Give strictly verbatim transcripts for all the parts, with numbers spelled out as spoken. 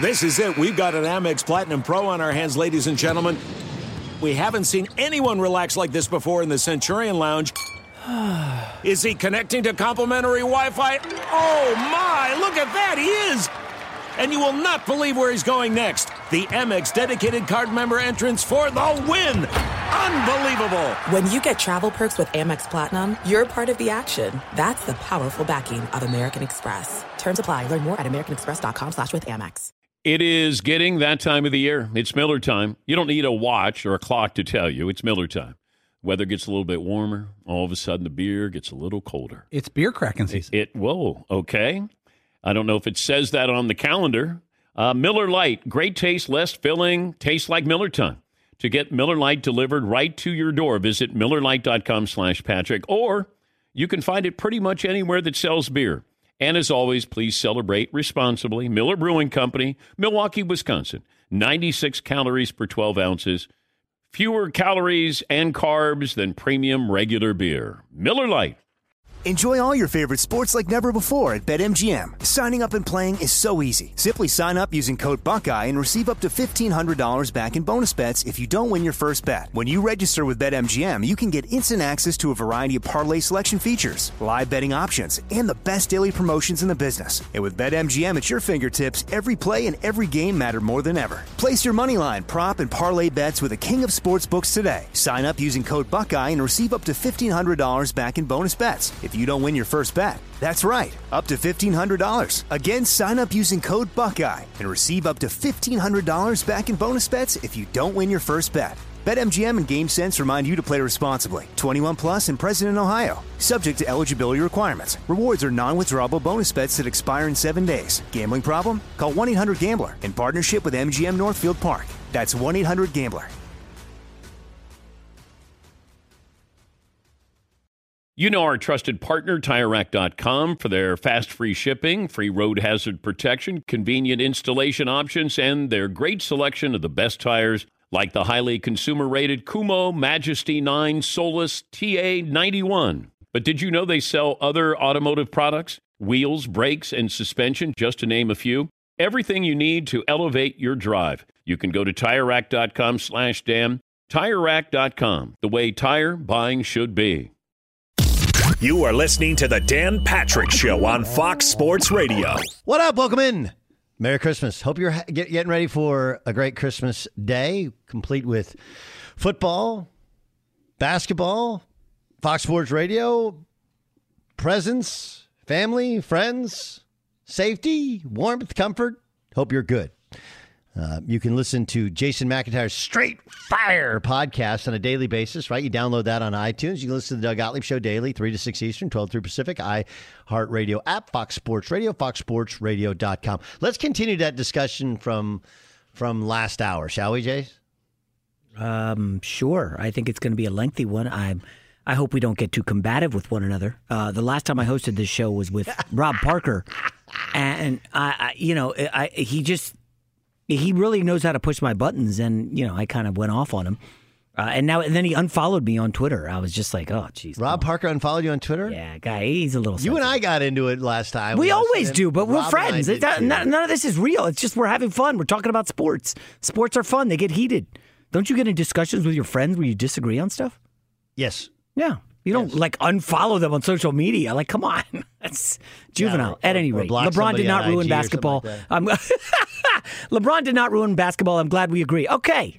This is it. We've got an Amex Platinum Pro on our hands, ladies and gentlemen. We haven't seen anyone relax like this before in the Centurion Lounge. Is he connecting to complimentary Wi-Fi? Oh, my. Look at that. He is. And you will not believe where he's going next. The Amex dedicated card member entrance for the win. Unbelievable. When you get travel perks with Amex Platinum, you're part of the action. That's the powerful backing of American Express. Terms apply. Learn more at americanexpress.com slash with Amex. It is getting that time of the year. It's Miller time. You don't need a watch or a clock to tell you. It's Miller time. Weather gets a little bit warmer. All of a sudden, the beer gets a little colder. It's beer cracking season. It, it whoa, okay. I don't know if it says that on the calendar. Uh, Miller Lite, great taste, less filling, tastes like Miller time. To get Miller Lite delivered right to your door, visit MillerLite.com slash Patrick, or you can find it pretty much anywhere that sells beer. And as always, please celebrate responsibly. Miller Brewing Company, Milwaukee, Wisconsin. ninety-six calories per twelve ounces. Fewer calories and carbs than premium regular beer. Miller Lite. Enjoy all your favorite sports like never before at BetMGM. Signing up and playing is so easy. Simply sign up using code Buckeye and receive up to fifteen hundred dollars back in bonus bets if you don't win your first bet. When you register with BetMGM, you can get instant access to a variety of parlay selection features, live betting options, and the best daily promotions in the business. And with BetMGM at your fingertips, every play and every game matter more than ever. Place your moneyline, prop, and parlay bets with the king of sportsbooks today. Sign up using code Buckeye and receive up to fifteen hundred dollars back in bonus bets if you don't win your first bet. That's right, up to fifteen hundred dollars. Again, sign up using code Buckeye and receive up to fifteen hundred dollars back in bonus bets if you don't win your first bet. BetMGM and GameSense remind you to play responsibly. twenty-one plus and present in Ohio. Subject to eligibility requirements. Rewards are non-withdrawable bonus bets that expire in seven days. Gambling problem? Call one eight hundred gambler in partnership with M G M Northfield Park. That's one eight hundred gambler. You know our trusted partner, Tire Rack dot com, for their fast, free shipping, free road hazard protection, convenient installation options, and their great selection of the best tires like the highly consumer-rated Kumo, Majesty nine, Solus, T A ninety-one. But did you know they sell other automotive products? Wheels, brakes, and suspension, just to name a few. Everything you need to elevate your drive. You can go to Tire Rack dot com slash Dan. Tire Rack dot com, the way tire buying should be. You are listening to the Dan Patrick Show on Fox Sports Radio. What up? Welcome in. Merry Christmas. Hope you're ha- get, getting ready for a great Christmas day, complete with football, basketball, Fox Sports Radio, presents, family, friends, safety, warmth, comfort. Hope you're good. Uh, you can listen to Jason McIntyre's Straight Fire podcast on a daily basis, right? You download that on iTunes. You can listen to the Doug Gottlieb Show daily, three to six Eastern, twelve through Pacific, iHeartRadio app, Fox Sports Radio, fox sports radio dot com. Let's continue that discussion from from last hour, shall we, Jace? Um, sure. I think it's going to be a lengthy one. I I hope we don't get too combative with one another. Uh, the last time I hosted this show was with Rob Parker, and I, I you know, I he just. He really knows how to push my buttons, and, you know, I kind of went off on him. Uh, and now, and then he unfollowed me on Twitter. I was just like, oh, jeez. Rob Parker unfollowed you on Twitter? Yeah, guy, he's a little You and I got into it last time. We always do, but we're Rob friends. It's not, none, none of this is real. It's just we're having fun. We're talking about sports. Sports are fun. They get heated. Don't you get in discussions with your friends where you disagree on stuff? Yes. Yeah. You don't, yes. like, unfollow them on social media. Like, come on. That's juvenile. Yeah, or, At any or rate, LeBron LeBron did not ruin basketball. Like I'm, LeBron did not ruin basketball. I'm glad we agree. Okay.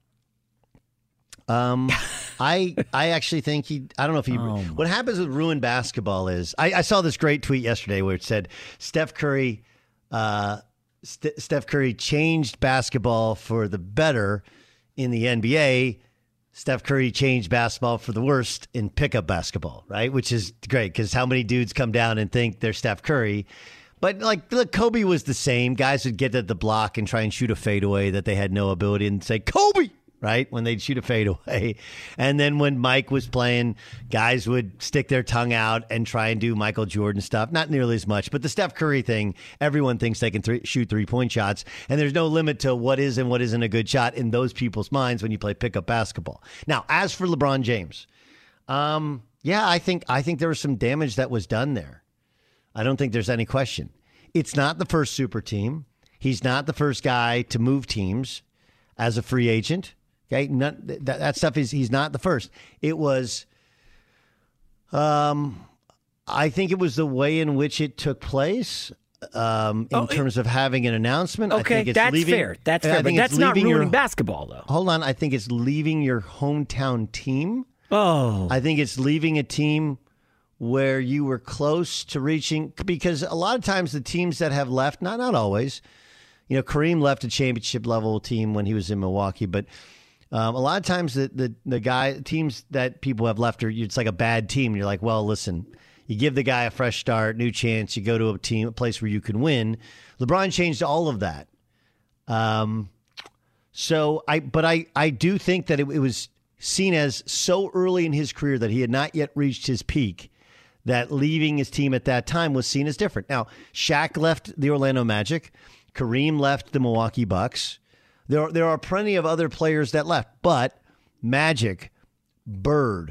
Um, I I actually think he, I don't know if he, oh what happens with ruined basketball is, I, I saw this great tweet yesterday where it said, Steph Curry, uh, St- Steph Curry changed basketball for the better in the N B A. Steph Curry changed basketball for the worst in pickup basketball, right? Which is great because how many dudes come down and think they're Steph Curry? But like, look, Kobe was the same. Guys would get at the block and try and shoot a fadeaway that they had no ability and say, Kobe, right? When they'd shoot a fadeaway. And then when Mike was playing, guys would stick their tongue out and try and do Michael Jordan stuff. Not nearly as much. But the Steph Curry thing, everyone thinks they can th- shoot three-point shots. And there's no limit to what is and what isn't a good shot in those people's minds when you play pickup basketball. Now, as for LeBron James, um, yeah, I think I think there was some damage that was done there. I don't think there's any question. It's not the first super team. He's not the first guy to move teams as a free agent. Okay, None, that, that stuff is he's not the first. It was, um, I think it was the way in which it took place. Um, in oh, terms of having an announcement, okay, I think it's that's leaving, fair. That's fair, I think but it's that's not leaving ruining your, basketball, though. Hold on, I think it's leaving your hometown team. Oh, I think it's leaving a team where you were close to reaching, because a lot of times the teams that have left, not not always, you know, Kareem left a championship level team when he was in Milwaukee, but um, a lot of times the the the guy teams that people have left are it's like a bad team. You're like, well, listen. You give the guy a fresh start, new chance. You go to a team, a place where you can win. LeBron changed all of that. Um, so I, but I, I do think that it, it was seen as so early in his career that he had not yet reached his peak, that leaving his team at that time was seen as different. Now, Shaq left the Orlando Magic. Kareem left the Milwaukee Bucks. There are, there are plenty of other players that left, but Magic, Bird,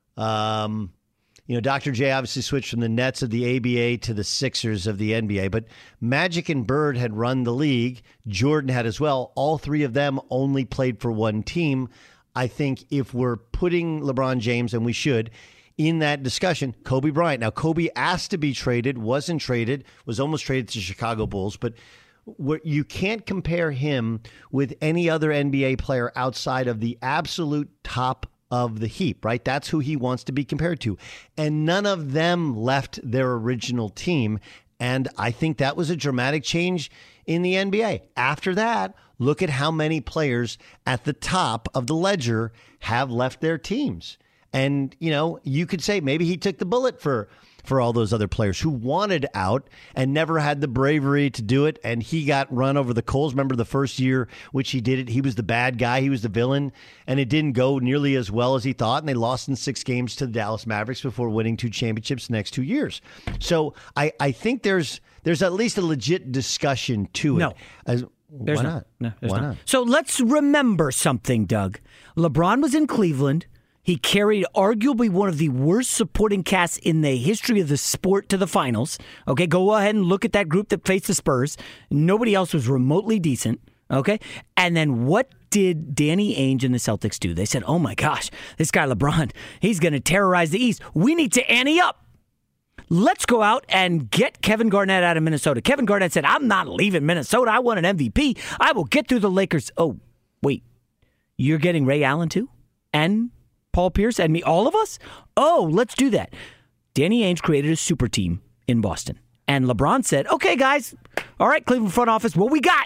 um, You know, Doctor J obviously switched from the Nets of the A B A to the Sixers of the N B A, but Magic and Bird had run the league. Jordan had as well. All three of them only played for one team. I think if we're putting LeBron James, and we should, in that discussion, Kobe Bryant. Now, Kobe asked to be traded, wasn't traded, was almost traded to the Chicago Bulls, but you can't compare him with any other N B A player outside of the absolute top of the heap, right? That's who he wants to be compared to. And none of them left their original team. And I think that was a dramatic change in the N B A. After that, look at how many players at the top of the ledger have left their teams. And, you know, you could say maybe he took the bullet for for all those other players who wanted out and never had the bravery to do it. And he got run over the coals. Remember the first year which he did it, he was the bad guy. He was the villain. And it didn't go nearly as well as he thought. And they lost in six games to the Dallas Mavericks before winning two championships the next two years. So I, I think there's there's at least a legit discussion to it. No. As, There's why not. not? No, there's why not. not? So let's remember something, Doug. LeBron was in Cleveland. He carried arguably one of the worst supporting casts in the history of the sport to the finals. Okay, go ahead and look at that group that faced the Spurs. Nobody else was remotely decent. Okay, and then what did Danny Ainge and the Celtics do? They said, oh my gosh, this guy LeBron, he's going to terrorize the East. We need to ante up. Let's go out and get Kevin Garnett out of Minnesota. Kevin Garnett said, I'm not leaving Minnesota. I want an M V P. I will get through the Lakers. Oh, wait, you're getting Ray Allen too? And Paul Pierce and me, all of us? Oh, let's do that. Danny Ainge created a super team in Boston. And LeBron said, okay, guys, all right, Cleveland front office, what we got?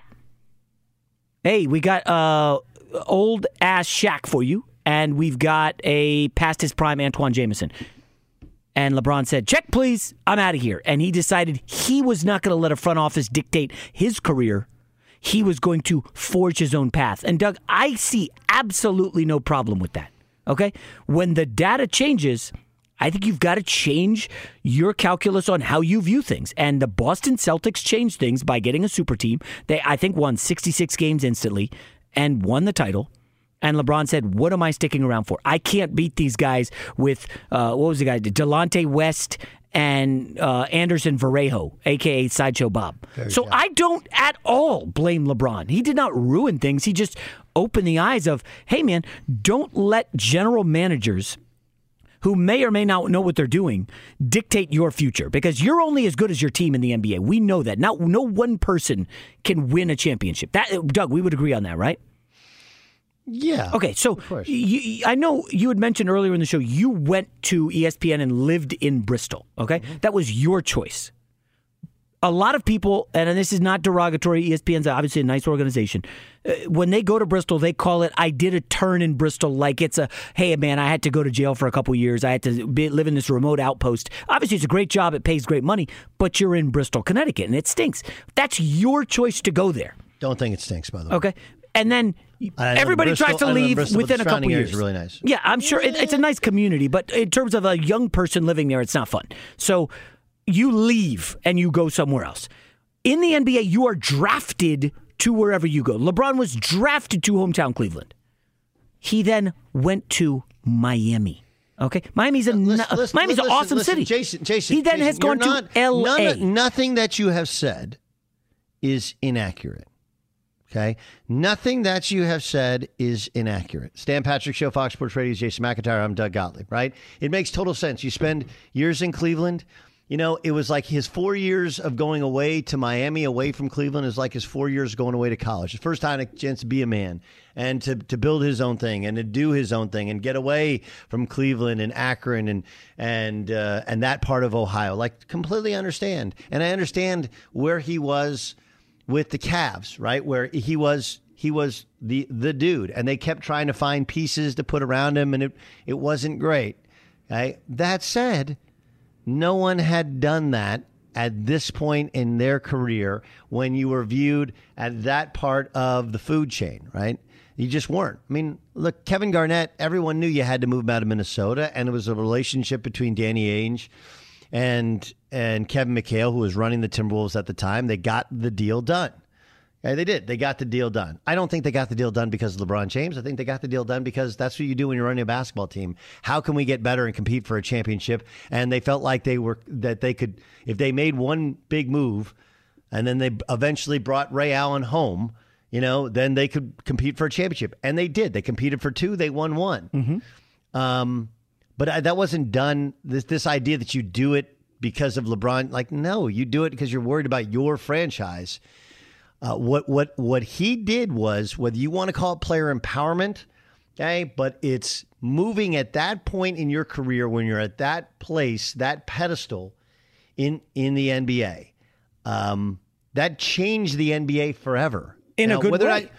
Hey, we got uh, old-ass Shaq for you, and we've got a past his prime Antoine Jameson. And LeBron said, check, please, I'm out of here. And he decided he was not going to let a front office dictate his career. He was going to forge his own path. And, Doug, I see absolutely no problem with that. Okay? When the data changes, I think you've got to change your calculus on how you view things. And the Boston Celtics changed things by getting a super team. They, I think, won sixty-six games instantly and won the title. And LeBron said, what am I sticking around for? I can't beat these guys with, uh, what was the guy? Delonte West and uh, Anderson Varejao, a k a. Sideshow Bob. Very so good. I don't at all blame LeBron. He did not ruin things. He just opened the eyes of, hey, man, don't let general managers who may or may not know what they're doing dictate your future, because you're only as good as your team in the N B A. We know that. Now, no one person can win a championship. That, Doug, we would agree on that, right? Yeah. Okay, so you, I know you had mentioned earlier in the show you went to E S P N and lived in Bristol, okay? Mm-hmm. That was your choice. A lot of people, and this is not derogatory, E S P N's obviously a nice organization. Uh, when they go to Bristol, they call it, I did a turn in Bristol, like it's a, hey, man, I had to go to jail for a couple years. I had to be, live in this remote outpost. Obviously, it's a great job. It pays great money, but you're in Bristol, Connecticut, and it stinks. That's your choice to go there. Don't think it stinks, by the way. Okay. And then everybody Bristol, tries to leave Bristol, within a couple years. Is really nice. Yeah, I'm sure it, it's a nice community, but in terms of a young person living there, it's not fun. So you leave and you go somewhere else. In the N B A, you are drafted to wherever you go. LeBron was drafted to hometown Cleveland. He then went to Miami. Okay, Miami's a listen, listen, Miami's listen, an awesome listen, city. Jason, Jason, he then Jason, has gone not, to L A. None, nothing that you have said is inaccurate. Okay? Nothing that you have said is inaccurate. Stan Patrick Show, Fox Sports Radio's Jason McIntyre. I'm Doug Gottlieb, right? It makes total sense. You spend years in Cleveland. You know, it was like his four years of going away to Miami, away from Cleveland, is like his four years going away to college. The first time a chance to be a man and to, to build his own thing and to do his own thing and get away from Cleveland and Akron and and uh, and that part of Ohio. Like, completely understand. And I understand where he was with the Cavs, right? Where he was he was the the dude, and they kept trying to find pieces to put around him, and it it wasn't great. Okay? That said, no one had done that at this point in their career when you were viewed at that part of the food chain, right? You just weren't. I mean, look, Kevin Garnett, everyone knew you had to move him out of Minnesota, and it was a relationship between Danny Ainge and and Kevin McHale, who was running the Timberwolves at the time. They got the deal done. Yeah, they did. They got the deal done. I don't think they got the deal done because of LeBron James. I think they got the deal done because that's what you do when you're running a basketball team. How can we get better and compete for a championship? And they felt like they were that they could, if they made one big move, and then they eventually brought Ray Allen home, you know, then they could compete for a championship. And they did. They competed for two. They won one. Mm-hmm. Um, but that wasn't done. This this idea that you do it because of LeBron, like, no, you do it because you're worried about your franchise. Uh, what what what he did was, whether you want to call it player empowerment, okay, but it's moving at that point in your career when you're at that place, that pedestal in in the N B A, um, that changed the N B A forever. In now, a good way. I,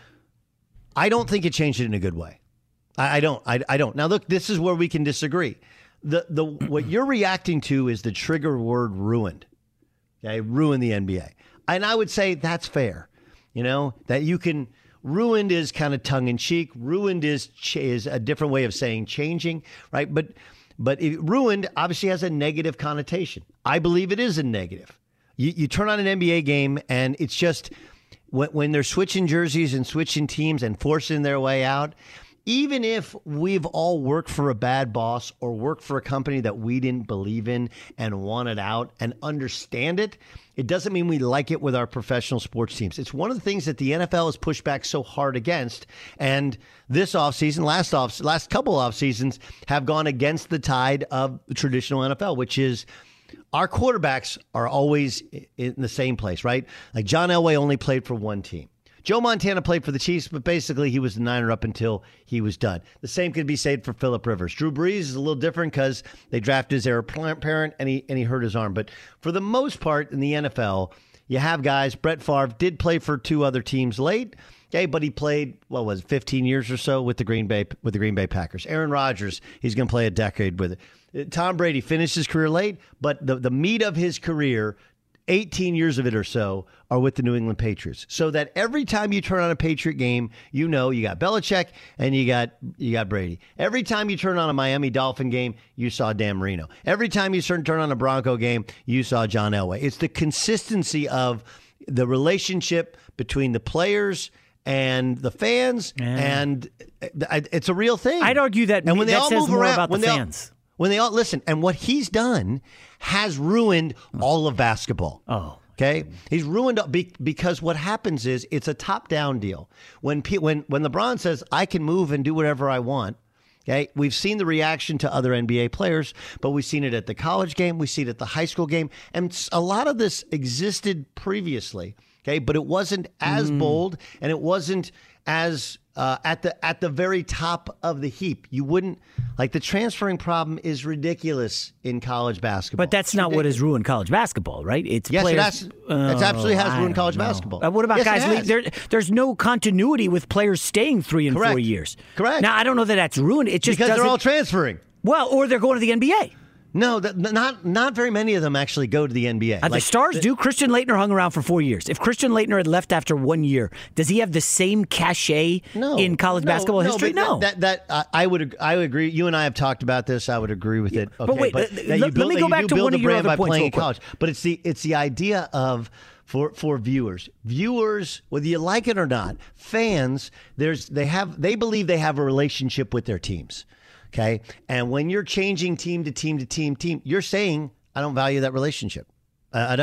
I don't think it changed it in a good way. I, I don't. I, I don't. Now, look, this is where we can disagree. The the what you're reacting to is the trigger word ruined. Okay, ruin the N B A. And I would say that's fair, you know, that you can, ruined is kind of tongue in cheek. Ruined is is a different way of saying changing, right? But but it, ruined obviously has a negative connotation. I believe it is a negative. You, you turn on an N B A game and it's just, when, when they're switching jerseys and switching teams and forcing their way out, even if we've all worked for a bad boss or worked for a company that we didn't believe in and wanted out and understand it, it doesn't mean we like it with our professional sports teams. It's one of the things that the N F L has pushed back so hard against. And this offseason, last off, last couple off seasons have gone against the tide of the traditional N F L, which is our quarterbacks are always in the same place, right? Like John Elway only played for one team. Joe Montana played for the Chiefs, but basically he was the Niner up until he was done. The same could be said for Phillip Rivers. Drew Brees is a little different because they drafted his heir apparent and he, and he hurt his arm. But for the most part in the N F L, you have guys. Brett Favre did play for two other teams late, okay, but he played, what was it, fifteen years or so with the Green Bay with the Green Bay Packers. Aaron Rodgers, he's going to play a decade with it. Tom Brady finished his career late, but the, the meat of his career, eighteen years of it or so, are with the New England Patriots. So that every time you turn on a Patriot game, you know you got Belichick and you got you got Brady. Every time you turn on a Miami Dolphin game, you saw Dan Marino. Every time you turn on a Bronco game, you saw John Elway. It's the consistency of the relationship between the players and the fans, yeah. and it's a real thing. I'd argue that, and when they that all says move more around, about when the they fans. All, When they all listen, and what he's done has ruined all of basketball. Oh, okay. He's ruined be, because what happens is it's a top-down deal. When when when LeBron says I can move and do whatever I want, okay, we've seen the reaction to other N B A players, but we've seen it at the college game, we see it at the high school game, and a lot of this existed previously. Okay, but it wasn't as mm. bold, and it wasn't as Uh, at the at the very top of the heap. You wouldn't, like, the transferring problem is ridiculous in college basketball. But that's not what has ruined college basketball, right? It's yes, players, it has. Oh, it absolutely has ruined college know. basketball. Uh, what about yes, guys? Le- there, there's no continuity with players staying three and Correct. four years. Correct. Now I don't know that that's ruined. It just because doesn't, they're all transferring. Well, or they're going to the N B A. No, that, not not very many of them actually go to the N B A. Uh, like, the Stars the, do. Christian Laettner hung around for four years. If Christian Laettner had left after one year, does he have the same cachet no, in college no, basketball no, history? No. That, that, that uh, I would I would agree. You and I have talked about this. I would agree with it. Okay, but wait, but uh, that let, you build, let me go back you to build one a of your brand other by points playing real in quick. college. But it's the it's the idea of for for viewers, viewers, whether you like it or not, fans. There's they have they believe they have a relationship with their teams. Okay, and when you're changing team to team to team team, you're saying, I don't value that relationship. Uh, I don't.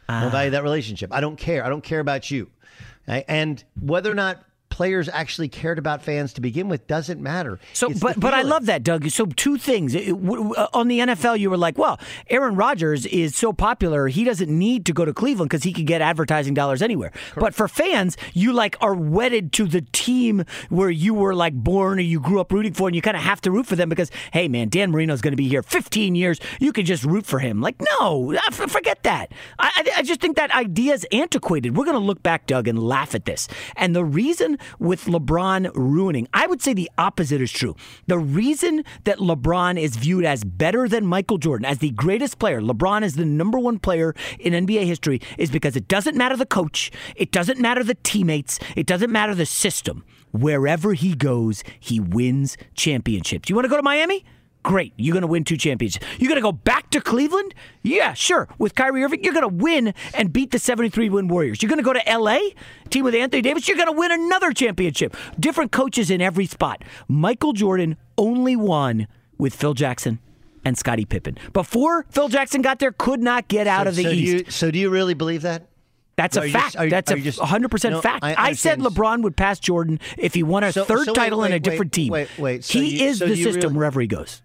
I don't value that relationship. I don't care. I don't care about you. Okay? And whether or not players actually cared about fans to begin with doesn't matter. So, It's but the but I feeling. love that, Doug. So two things It- w- w- on the N F L, you were like, well, Aaron Rodgers is so popular, he doesn't need to go to Cleveland because he could get advertising dollars anywhere. Correct. But for fans, you like are wedded to the team where you were like born or you grew up rooting for, and you kind of have to root for them because, hey man, Dan Marino's going to be here fifteen years. You can just root for him. Like, no, f- forget that. I, I, I just think that idea is antiquated. We're going to look back, Doug, and laugh at this. And the reason with LeBron ruining, I would say the opposite is true. The reason that LeBron is viewed as better than Michael Jordan, as the greatest player, LeBron is the number one player in N B A history, is because it doesn't matter the coach, it doesn't matter the teammates, it doesn't matter the system. Wherever he goes, he wins championships. You want to go to Miami? Great. You're going to win two championships. You're going to go back to Cleveland? Yeah, sure. With Kyrie Irving, you're going to win and beat the seventy-three win Warriors. You're going to go to L A, team with Anthony Davis, you're going to win another championship. Different coaches in every spot. Michael Jordan only won with Phil Jackson and Scottie Pippen. Before Phil Jackson got there, could not get out So- of the so East. Do you, so do you really believe that? That's Are a you fact. just- are you- That's are a you just- one hundred percent No, fact. I I, said understand. LeBron would pass Jordan if he won a So- third so wait, title in wait, a different wait, team. wait, wait. So he you- is so the you system really- wherever he goes.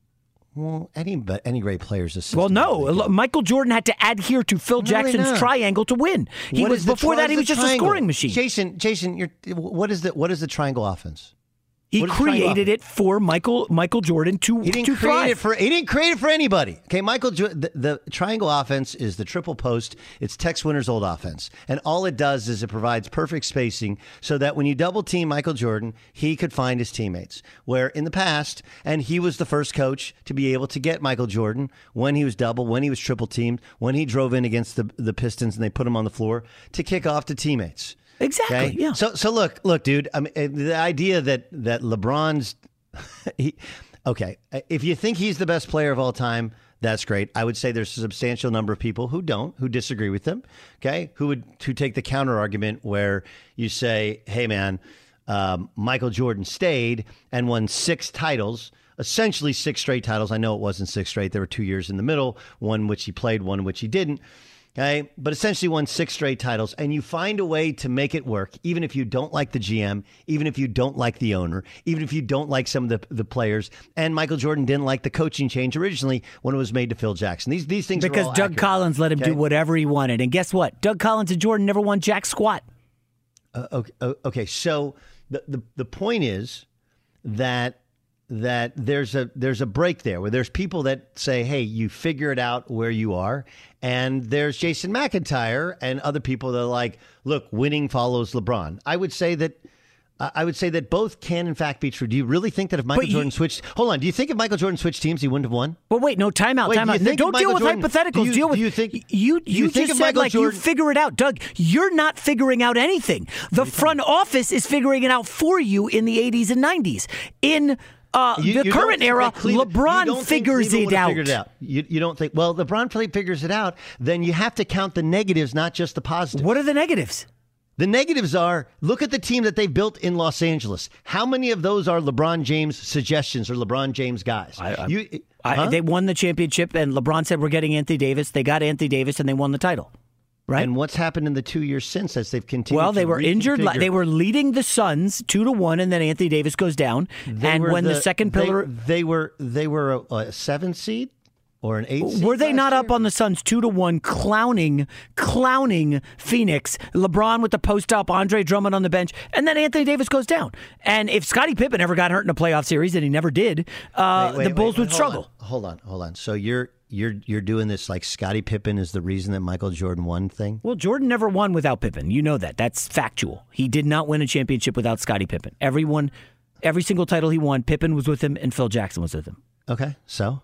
Well, any but any great players. System Well, no. really good. Michael Jordan had to adhere to Phil No, Jackson's no. triangle to win. He What was is the before tri- that. He the was just triangle? a scoring machine. Jason, Jason, you're, what is the what is the triangle offense? He What is triangle created offense? it for Michael Michael Jordan to He didn't to create thrive. it for he didn't create it for anybody. Okay, Michael Jo- the, the triangle offense is the triple post. It's Tex Winter's old offense. And all it does is it provides perfect spacing so that when you double team Michael Jordan, he could find his teammates. Where in the past, and he was the first coach to be able to get Michael Jordan when he was double, when he was triple teamed, when he drove in against the the Pistons and they put him on the floor to kick off to teammates. Exactly. Okay? Yeah. So so look, look, dude. I mean, uh, the idea that that LeBron's, he, okay, if you think he's the best player of all time, that's great. I would say there's a substantial number of people who don't, who disagree with him. Okay, who would who take the counter argument where you say, hey, man, um, Michael Jordan stayed and won six titles. Essentially six straight titles. I know it wasn't six straight. There were two years in the middle, one in which he played, one in which he didn't. Okay, but essentially won six straight titles, and you find a way to make it work, even if you don't like the G M, even if you don't like the owner, even if you don't like some of the the players. And Michael Jordan didn't like the coaching change originally when it was made to Phil Jackson. These these things because are all Doug accurate. Collins let him Okay? do whatever he wanted. And guess what? Doug Collins and Jordan never won jack squat. Uh, okay, uh, okay, so the, the the point is that that there's a there's a break there where there's people that say, hey, you figure it out where you are, and there's Jason McIntyre and other people that are like, look, winning follows LeBron. I would say that uh, I would say that both can in fact be true. Do you really think that if Michael But you- Jordan switched, hold on, do you think if Michael Jordan switched teams, he wouldn't have won? But wait, no, timeout, Wait, do timeout. you think No, if don't deal Michael with Jordan- hypotheticals. do you- deal with do you think- you. do you You think just if said Michael like Jordan- you figure it out, Doug. You're not figuring out anything. The front office is figuring it out for you in the eighties and nineties. In uh, You- the you current don't era, think Cleveland- you LeBron don't think figures Cleveland it would've out. figured it out. You, you don't think? Well, LeBron play- figures it out. Then you have to count the negatives, not just the positives. What are the negatives? The negatives are, look at the team that they've built in Los Angeles. How many of those are LeBron James suggestions or LeBron James guys? I- I- you, I, huh? They won the championship, and LeBron said, we're getting Anthony Davis. They got Anthony Davis, and they won the title. Right? And what's happened in the two years since as they've continued Well, they to were injured. reconfigure? They were leading the Suns two to one, and then Anthony Davis goes down. They and were when the, second they- pillar, They, were they were a, a seven seed or an eight seed? were they last not year? up on the Suns two to one, clowning, clowning Phoenix? LeBron with the post up, Andre Drummond on the bench, and then Anthony Davis goes down. And if Scottie Pippen ever got hurt in a playoff series, and he never did, uh, Wait, wait, the wait, Bulls wait, would hold struggle. on, hold on, hold on. So you're you're you're doing this like Scottie Pippen is the reason that Michael Jordan won thing? Well, Jordan never won without Pippen. You know that. That's factual. He did not win a championship without Scottie Pippen. Everyone, every single title he won, Pippen was with him, and Phil Jackson was with him. Okay, so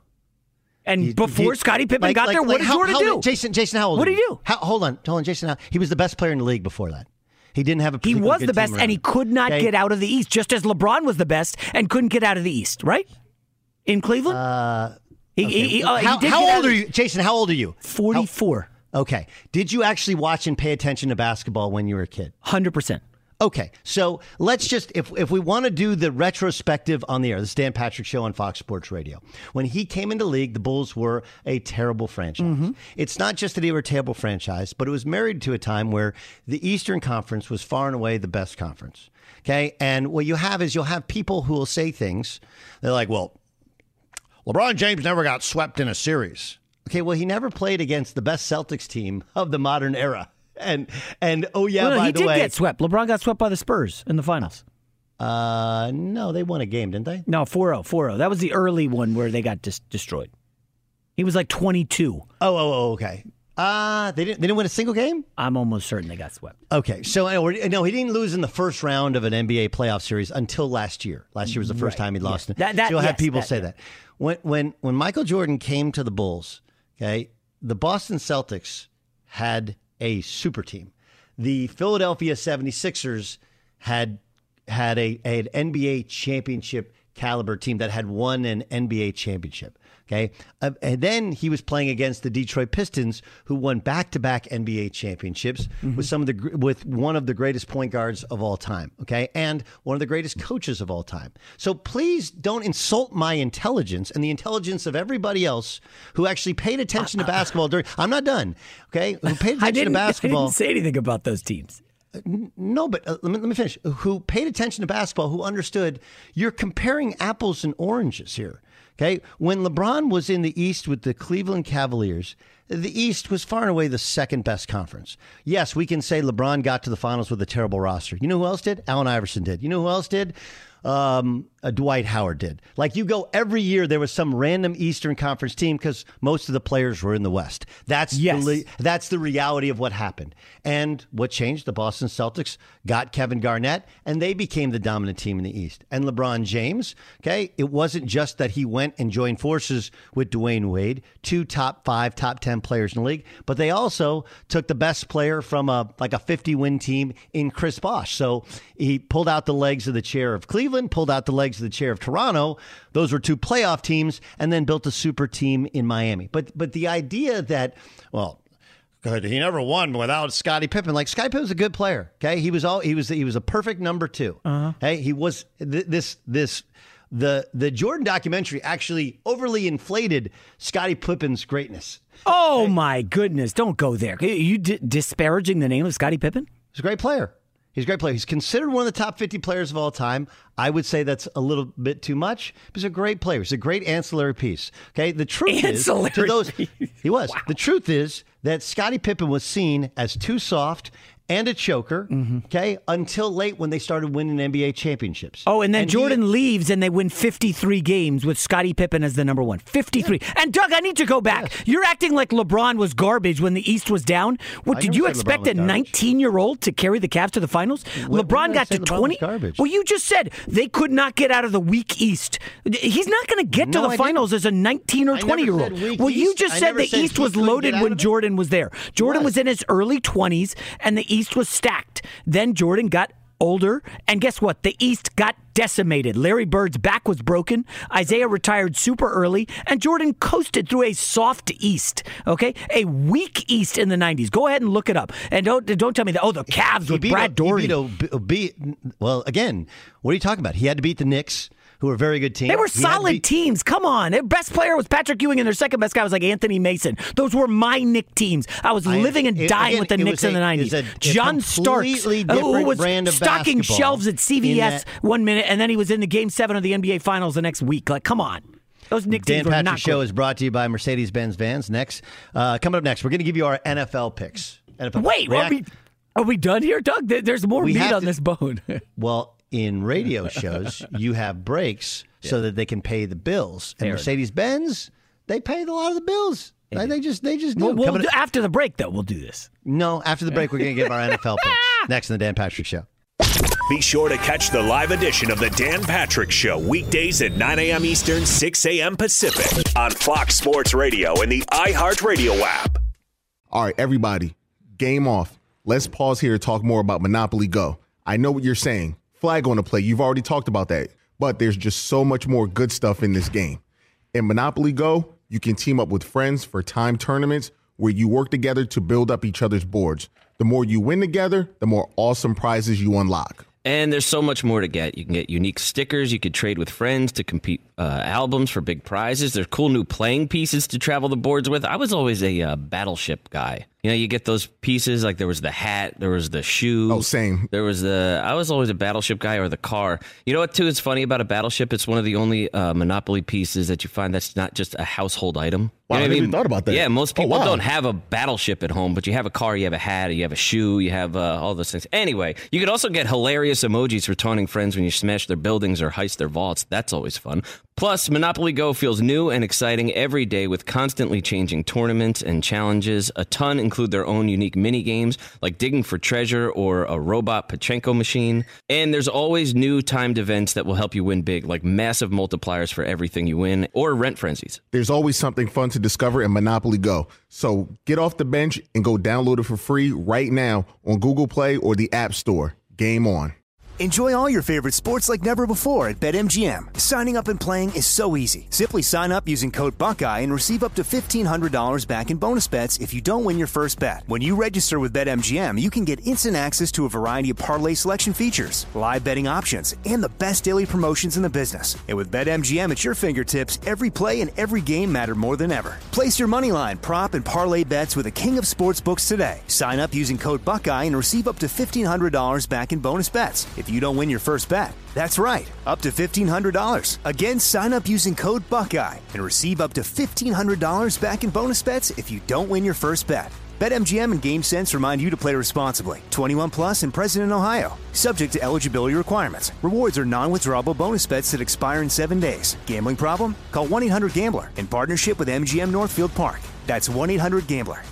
And You- before you- Scottie Pippen like- got like- there, like what did how- Jordan how do? did- Jason, Jason, how old? What are did he you? do? How, hold on, hold on, Jason. How, he was the best player in the league before that. He didn't have a. He particularly was good the team best, around and he him. could not Okay? get out of the East, just as LeBron was the best and couldn't get out of the East, right? In Cleveland? Uh, he, okay. he, he, uh, he how did how get out old of- are you, Jason? How old are you? forty-four. How- okay. Did you actually watch and pay attention to basketball when you were a kid? one hundred percent. Okay, so let's just, if if we want to do the retrospective on the air, the Dan Patrick Show on Fox Sports Radio. When he came into league, the Bulls were a terrible franchise. Mm-hmm. It's not just that they were a terrible franchise, but it was married to a time where the Eastern Conference was far and away the best conference. Okay, and what you have is you'll have people who will say things. They're like, well, LeBron James never got swept in a series. Okay, well, he never played against the best Celtics team of the modern era. And, and oh, yeah, well, no, by he the did way. get swept. LeBron got swept by the Spurs in the finals. Uh, no, they won a game, didn't they? No, four oh, four oh. That was the early one where they got dis- destroyed. He was like twenty-two. Oh, oh, oh, okay. Uh, they didn't, they didn't win a single game? I'm almost certain they got swept. Okay, so no, he didn't lose in the first round of an N B A playoff series until last year. Last year was the first right. time he lost. Yeah. That, that, so you'll yes, have people that, say yeah. that. When, when, when Michael Jordan came to the Bulls, okay, the Boston Celtics had a super team. The Philadelphia seventy-sixers had had a, a an N B A championship caliber team that had won an N B A championship. Okay, uh, and then he was playing against the Detroit Pistons, who won back-to-back N B A championships mm-hmm. with some of the with one of the greatest point guards of all time. Okay, and one of the greatest coaches of all time. So please don't insult my intelligence and the intelligence of everybody else who actually paid attention to basketball during. I'm not done. Okay, who paid attention I didn't, to basketball? I didn't say anything about those teams. No, but uh, let me let me finish. Who paid attention to basketball? Who understood? You're comparing apples and oranges here. Okay, when LeBron was in the East with the Cleveland Cavaliers, the East was far and away the second best conference. Yes, we can say LeBron got to the finals with a terrible roster. You know who else did? Allen Iverson did. You know who else did? Um, uh, Dwight Howard did. Like you go every year, there was some random Eastern Conference team because most of the players were in the West. That's yes. the, that's the reality of what happened. And what changed? The Boston Celtics got Kevin Garnett, and they became the dominant team in the East. And LeBron James, okay, it wasn't just that he went and joined forces with Dwayne Wade, two top five, top ten players in the league, but they also took the best player from a like a fifty-win team in Chris Bosh. So he pulled out the legs of the chair of Cleveland, pulled out the legs of the chair of Toronto. Those were two playoff teams, and then built a super team in Miami. But but the idea that, well, good, he never won without Scottie Pippen. Like Scottie Pippen was a good player. Okay, he was all he was he was a perfect number two. Uh-huh. Hey, he was th- this this. The the Jordan documentary actually overly inflated Scottie Pippen's greatness. Oh, okay? My goodness. Don't go there. Are you d- disparaging the name of Scottie Pippen? He's a great player. He's a great player. He's considered one of the top fifty players of all time. I would say that's a little bit too much. But he's a great player. He's a great ancillary piece. Okay, the truth ancillary is to those piece. He was. Wow. The truth is that Scottie Pippen was seen as too soft and a choker, mm-hmm. okay, until late when they started winning N B A championships. Oh, and then and Jordan he, leaves and they win fifty-three games with Scottie Pippen as the number one. fifty-three. Yeah. And Doug, I need to go back. Yes. You're acting like LeBron was garbage when the East was down. What, I did you expect a nineteen-year-old to carry the Cavs to the finals? When, LeBron when got to twenty. Well, you just said they could not get out of the weak East. He's not going to get no, to the I finals didn't. as a nineteen or twenty-year-old. Well, you just I said the said East was loaded when Jordan was there. Jordan was. was in his early twenties and the East was stacked. Then Jordan got older, and guess what? The East got decimated. Larry Bird's back was broken. Isaiah retired super early, and Jordan coasted through a soft East. Okay, a weak East in the nineties. Go ahead and look it up, and don't don't tell me that. Oh, the Cavs with Brad Daugherty. Beat, beat, well, again, what are you talking about? He had to beat the Knicks, who were a very good team. They were he solid beat- teams. Come on. Their best player was Patrick Ewing, and their second best guy was like Anthony Mason. Those were my Knick teams. I was I, living and it, dying again, with the Knicks a, in the nineties. A, a John Starks, who was stocking shelves at C V S one minute, and then he was in the Game seven of the N B A Finals the next week. Like, come on. Those Knicks Dan teams were Patrick not Show good. is brought to you by Mercedes-Benz Vans. Next, uh, coming up next, we're going to give you our N F L picks. N F L Wait, are we, are we done here, Doug? There's more we meat on to, this bone. Well, in radio shows, you have breaks yeah. so that they can pay the bills. And Mercedes-Benz, they pay a lot of the bills. They, they just they just do. We'll, we'll do after the break, though, we'll do this. No, after the break, we're going to give our N F L picks. Next on the Dan Patrick Show. Be sure to catch the live edition of the Dan Patrick Show weekdays at nine a.m. Eastern, six a.m. Pacific on Fox Sports Radio and the iHeartRadio app. All right, everybody, game off. Let's pause here to talk more about Monopoly Go. I know what you're saying. Flag on the play. You've already talked about that. But there's just so much more good stuff in this game. In Monopoly Go, you can team up with friends for time tournaments where you work together to build up each other's boards. The more you win together, the more awesome prizes you unlock. And there's so much more to get. You can get unique stickers. You could trade with friends to compete uh, albums for big prizes. There's cool new playing pieces to travel the boards with. I was always a uh, Battleship guy. You know, you get those pieces, like there was the hat, there was the shoe. Oh, same. There was the, I was always a Battleship guy, or the car. You know what, too, is funny about a Battleship? It's one of the only uh, Monopoly pieces that you find that's not just a household item. Wow, You know I what never even thought about that. Yeah, most people Oh, wow. don't have a Battleship at home, but you have a car, you have a hat, you have a shoe, you have uh, all those things. Anyway, you could also get hilarious emojis for taunting friends when you smash their buildings or heist their vaults. That's always fun. Plus, Monopoly Go feels new and exciting every day with constantly changing tournaments and challenges. A ton include their own unique mini games like digging for treasure or a robot Pachinko machine. And there's always new timed events that will help you win big, like massive multipliers for everything you win or rent frenzies. There's always something fun to discover in Monopoly Go. So get off the bench and go download it for free right now on Google Play or the App Store. Game on. Enjoy all your favorite sports like never before at BetMGM. Signing up and playing is so easy. Simply sign up using code Buckeye and receive up to fifteen hundred dollars back in bonus bets if you don't win your first bet. When you register with BetMGM, you can get instant access to a variety of parlay selection features, live betting options, and the best daily promotions in the business. And with BetMGM at your fingertips, every play and every game matter more than ever. Place your moneyline, prop, and parlay bets with the king of sportsbooks today. Sign up using code Buckeye and receive up to fifteen hundred dollars back in bonus bets if you don't win your first bet. That's right, up to fifteen hundred dollars. Again, sign up using code Buckeye and receive up to fifteen hundred dollars back in bonus bets if you don't win your first bet. BetMGM and GameSense remind you to play responsibly. twenty-one plus and present in Ohio. Subject to eligibility requirements. Rewards are non-withdrawable bonus bets that expire in seven days. Gambling problem? Call one eight hundred gambler in partnership with M G M Northfield Park. That's one eight hundred gambler.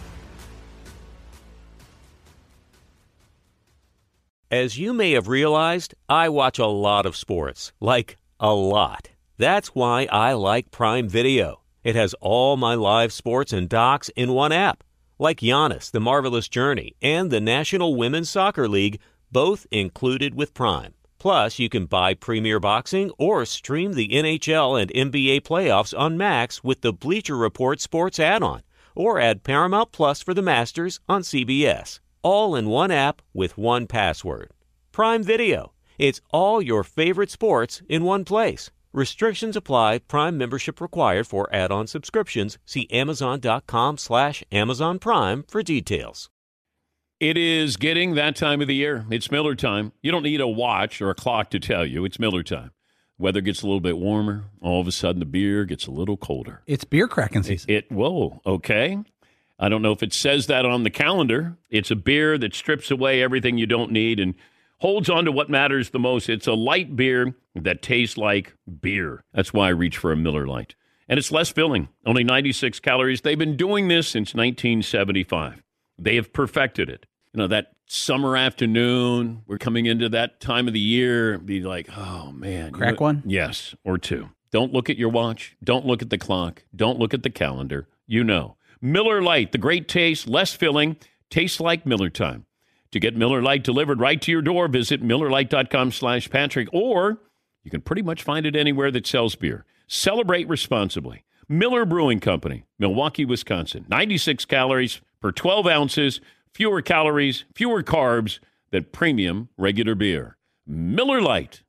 As you may have realized, I watch a lot of sports. Like, a lot. That's why I like Prime Video. It has all my live sports and docs in one app. Like Giannis, The Marvelous Journey, and the National Women's Soccer League, both included with Prime. Plus, you can buy Premier Boxing or stream the N H L and N B A playoffs on Max with the Bleacher Report Sports add-on. Or add Paramount Plus for the Masters on C B S. All in one app with one password. Prime Video. It's all your favorite sports in one place. Restrictions apply. Prime membership required for add-on subscriptions. See Amazon.com slash Amazon Prime for details. It is getting that time of the year. It's Miller time. You don't need a watch or a clock to tell you. It's Miller time. Weather gets a little bit warmer. All of a sudden, the beer gets a little colder. It's beer cracking season. It, it whoa, okay. I don't know if it says that on the calendar. It's a beer that strips away everything you don't need and holds on to what matters the most. It's a light beer that tastes like beer. That's why I reach for a Miller Lite. And it's less filling, only ninety-six calories. They've been doing this since nineteen seventy-five. They have perfected it. You know, that summer afternoon, we're coming into that time of the year, be like, oh, man. Crack you know, one? Yes, or two. Don't look at your watch. Don't look at the clock. Don't look at the calendar. You know. Miller Lite, the great taste, less filling, tastes like Miller time. To get Miller Lite delivered right to your door, visit MillerLite.com slash Patrick, or you can pretty much find it anywhere that sells beer. Celebrate responsibly. Miller Brewing Company, Milwaukee, Wisconsin. ninety-six calories per twelve ounces, fewer calories, fewer carbs than premium regular beer. Miller Lite.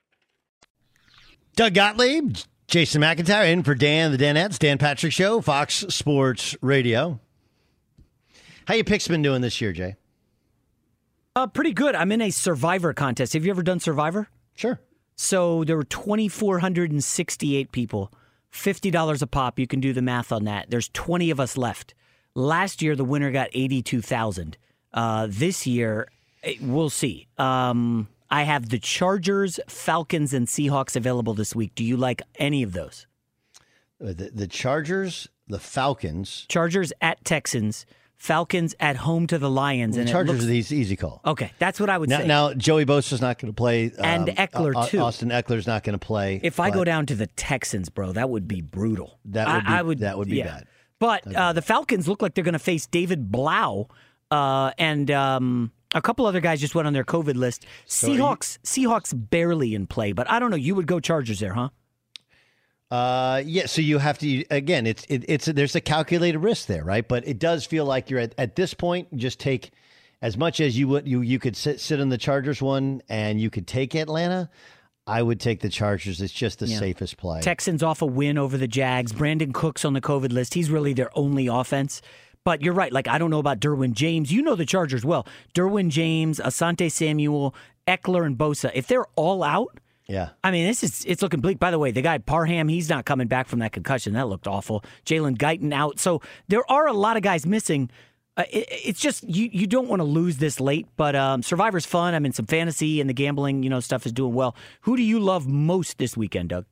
Doug Gottlieb, Jason McIntyre in for Dan, the Danettes, Dan Patrick Show, Fox Sports Radio. How you picks been doing this year, Jay? Uh, pretty good. I'm in a Survivor contest. Have you ever done Survivor? Sure. So there were two thousand four hundred sixty-eight people, fifty dollars a pop. You can do the math on that. There's twenty of us left. Last year, the winner got eighty-two thousand. Uh, this year, we'll see. Um, I have the Chargers, Falcons, and Seahawks available this week. Do you like any of those? The, the Chargers, the Falcons. Chargers at Texans. Falcons at home to the Lions. The and Chargers looks, are the easy, easy call. Okay, that's what I would now, say. Now, Joey Bosa's not going to play. And um, Eckler, too. Austin Eckler's not going to play. If I go down to the Texans, bro, that would be brutal. That would be, I, I would, that would be yeah. bad. But uh, the Falcons look like they're going to face David Blau, uh, and um, a couple other guys just went on their COVID list. So Seahawks, you, Seahawks barely in play, but I don't know. You would go Chargers there, huh? Uh, yeah. So you have to again. It's it, it's there's a calculated risk there, right? But it does feel like you're at, at this point. Just take as much as you would you you could sit sit in the Chargers one and you could take Atlanta, I would take the Chargers. It's just the Yeah. safest play. Texans off a win over the Jags. Brandon Cooks on the COVID list. He's really their only offense. But you're right. Like, I don't know about Derwin James. You know the Chargers well. Derwin James, Asante Samuel, Eckler, and Bosa. If they're all out, yeah. I mean, this is it's looking bleak. By the way, the guy Parham, he's not coming back from that concussion. That looked awful. Jalen Guyton out. So there are a lot of guys missing. Uh, it, it's just you you don't want to lose this late. But um, Survivor's fun. I mean, some fantasy and the gambling, you know, stuff is doing well. Who do you love most this weekend, Doug?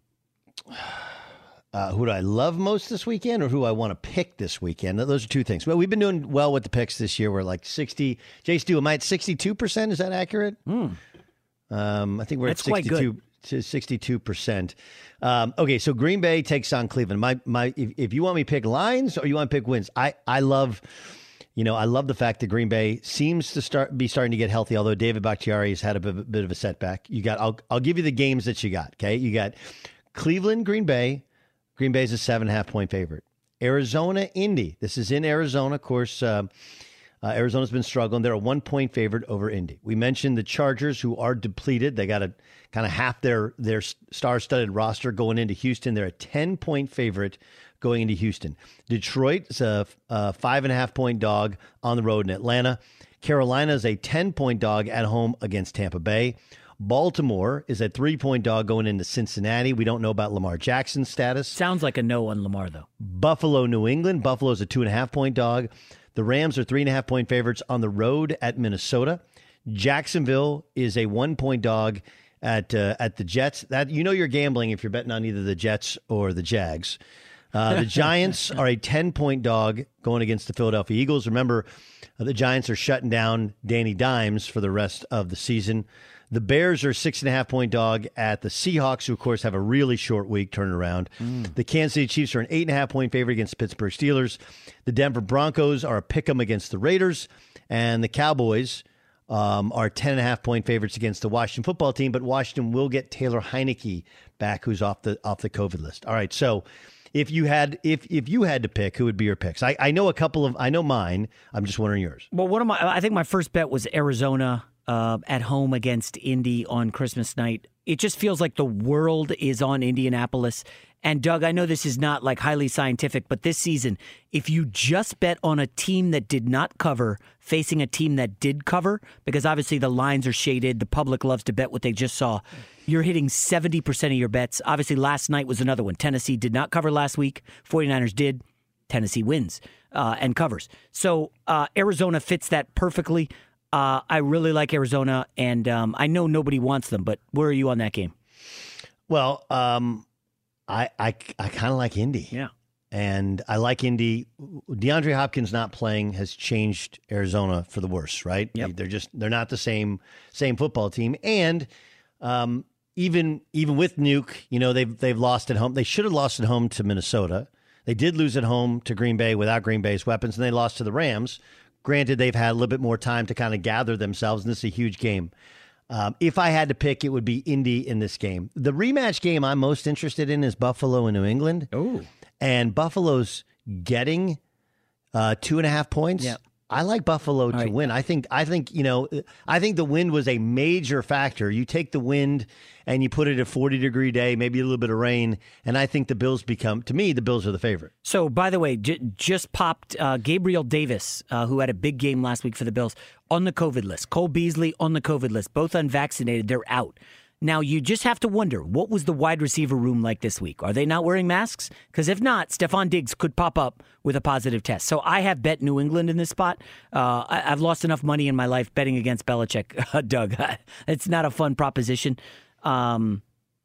Uh, who do I love most this weekend, or who I want to pick this weekend? Those are two things. Well, we've been doing well with the picks this year. We're like sixty. Jay Stu, am I at sixty-two percent? Is that accurate? Mm. Um, I think we're That's at quite sixty-two good. to sixty-two percent. Um, okay, so Green Bay takes on Cleveland. My my, if, if you want me to pick lines or you want to pick wins, I I love. You know, I love the fact that Green Bay seems to start be starting to get healthy, although David Bakhtiari has had a bit, bit of a setback. You got, I'll I'll give you the games that you got. Okay, you got Cleveland, Green Bay. Green Bay is a seven and a half point favorite. Arizona, Indy. This is in Arizona, of course. Uh, uh, Arizona's been struggling. They're a one point favorite over Indy. We mentioned the Chargers, who are depleted. They got a kind of half their their star-studded roster going into Houston. They're a ten point favorite going into Houston. Detroit is a, a five and a half point dog on the road in Atlanta. Carolina is a ten point dog at home against Tampa Bay. Baltimore is a three point dog going into Cincinnati. We don't know about Lamar Jackson's status. Sounds like a no on Lamar, though. Buffalo, New England. Buffalo is a two and a half point dog. The Rams are three and a half point favorites on the road at Minnesota. Jacksonville is a one point dog at uh, at the Jets. That you know you're gambling if you're betting on either the Jets or the Jags. Uh, the Giants are a ten point dog going against the Philadelphia Eagles. Remember, uh, the Giants are shutting down Danny Dimes for the rest of the season. The Bears are a six and a half point dog at the Seahawks, who, of course, have a really short week turning around. Mm. The Kansas City Chiefs are an eight and a half point favorite against the Pittsburgh Steelers. The Denver Broncos are a pick 'em against the Raiders. And the Cowboys um, are ten and a half point favorites against the Washington football team. But Washington will get Taylor Heineke back, who's off the off the COVID list. All right, so if you had if if you had to pick, who would be your picks? I, I know a couple of I know mine. I'm just wondering yours. Well, what am I? I think my first bet was Arizona. Uh, at home against Indy on Christmas night. It just feels like the world is on Indianapolis. And Doug, I know this is not like highly scientific, but this season, if you just bet on a team that did not cover facing a team that did cover, because obviously the lines are shaded, the public loves to bet what they just saw, you're hitting seventy percent of your bets. Obviously last night was another one. Tennessee did not cover last week. 49ers did. Tennessee wins uh, and covers. So uh, Arizona fits that perfectly. Uh, I really like Arizona, and um, I know nobody wants them, but where are you on that game? Well, um, I I, I kind of like Indy. Yeah. And I like Indy. DeAndre Hopkins not playing has changed Arizona for the worse, right? Yep. They're just they're not the same same football team. And um, even even with Nuke, you know, they've they've lost at home. They should have lost at home to Minnesota. They did lose at home to Green Bay without Green Bay's weapons, and they lost to the Rams. Granted, they've had a little bit more time to kind of gather themselves, and this is a huge game. Um, if I had to pick, it would be Indy in this game. The rematch game I'm most interested in is Buffalo and New England. Oh. And Buffalo's getting uh, two and a half points. Yeah. I like Buffalo All to right. win. I think, I think, you know, I think the wind was a major factor. You take the wind and you put it at a forty degree day, maybe a little bit of rain. And I think the Bills become, to me, the Bills are the favorite. So, by the way, j- just popped uh, Gabriel Davis, uh, who had a big game last week for the Bills, on the COVID list. Cole Beasley on the COVID list. Both unvaccinated. They're out. Now, you just have to wonder, what was the wide receiver room like this week? Are they not wearing masks? Because if not, Stephon Diggs could pop up with a positive test. So I have bet New England in this spot. Uh, I, I've lost enough money in my life betting against Belichick, uh, Doug. It's not a fun proposition. Um,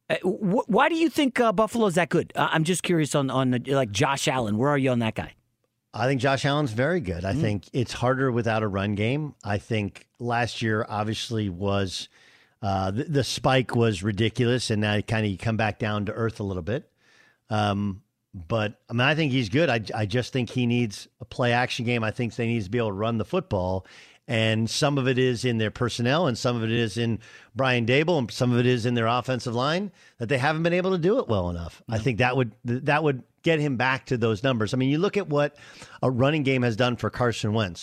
wh- why do you think uh, Buffalo's that good? Uh, I'm just curious on, on the, like Josh Allen. Where are you on that guy? I think Josh Allen's very good. I mm. think it's harder without a run game. I think last year obviously was... Uh, the, the spike was ridiculous, and now kind of you come back down to earth a little bit. Um, but I mean, I think he's good. I, I just think he needs a play action game. I think they need to be able to run the football, and some of it is in their personnel, and some of it is in Brian Dable, and some of it is in their offensive line that they haven't been able to do it well enough. No. I think that would that would get him back to those numbers. I mean, you look at what a running game has done for Carson Wentz.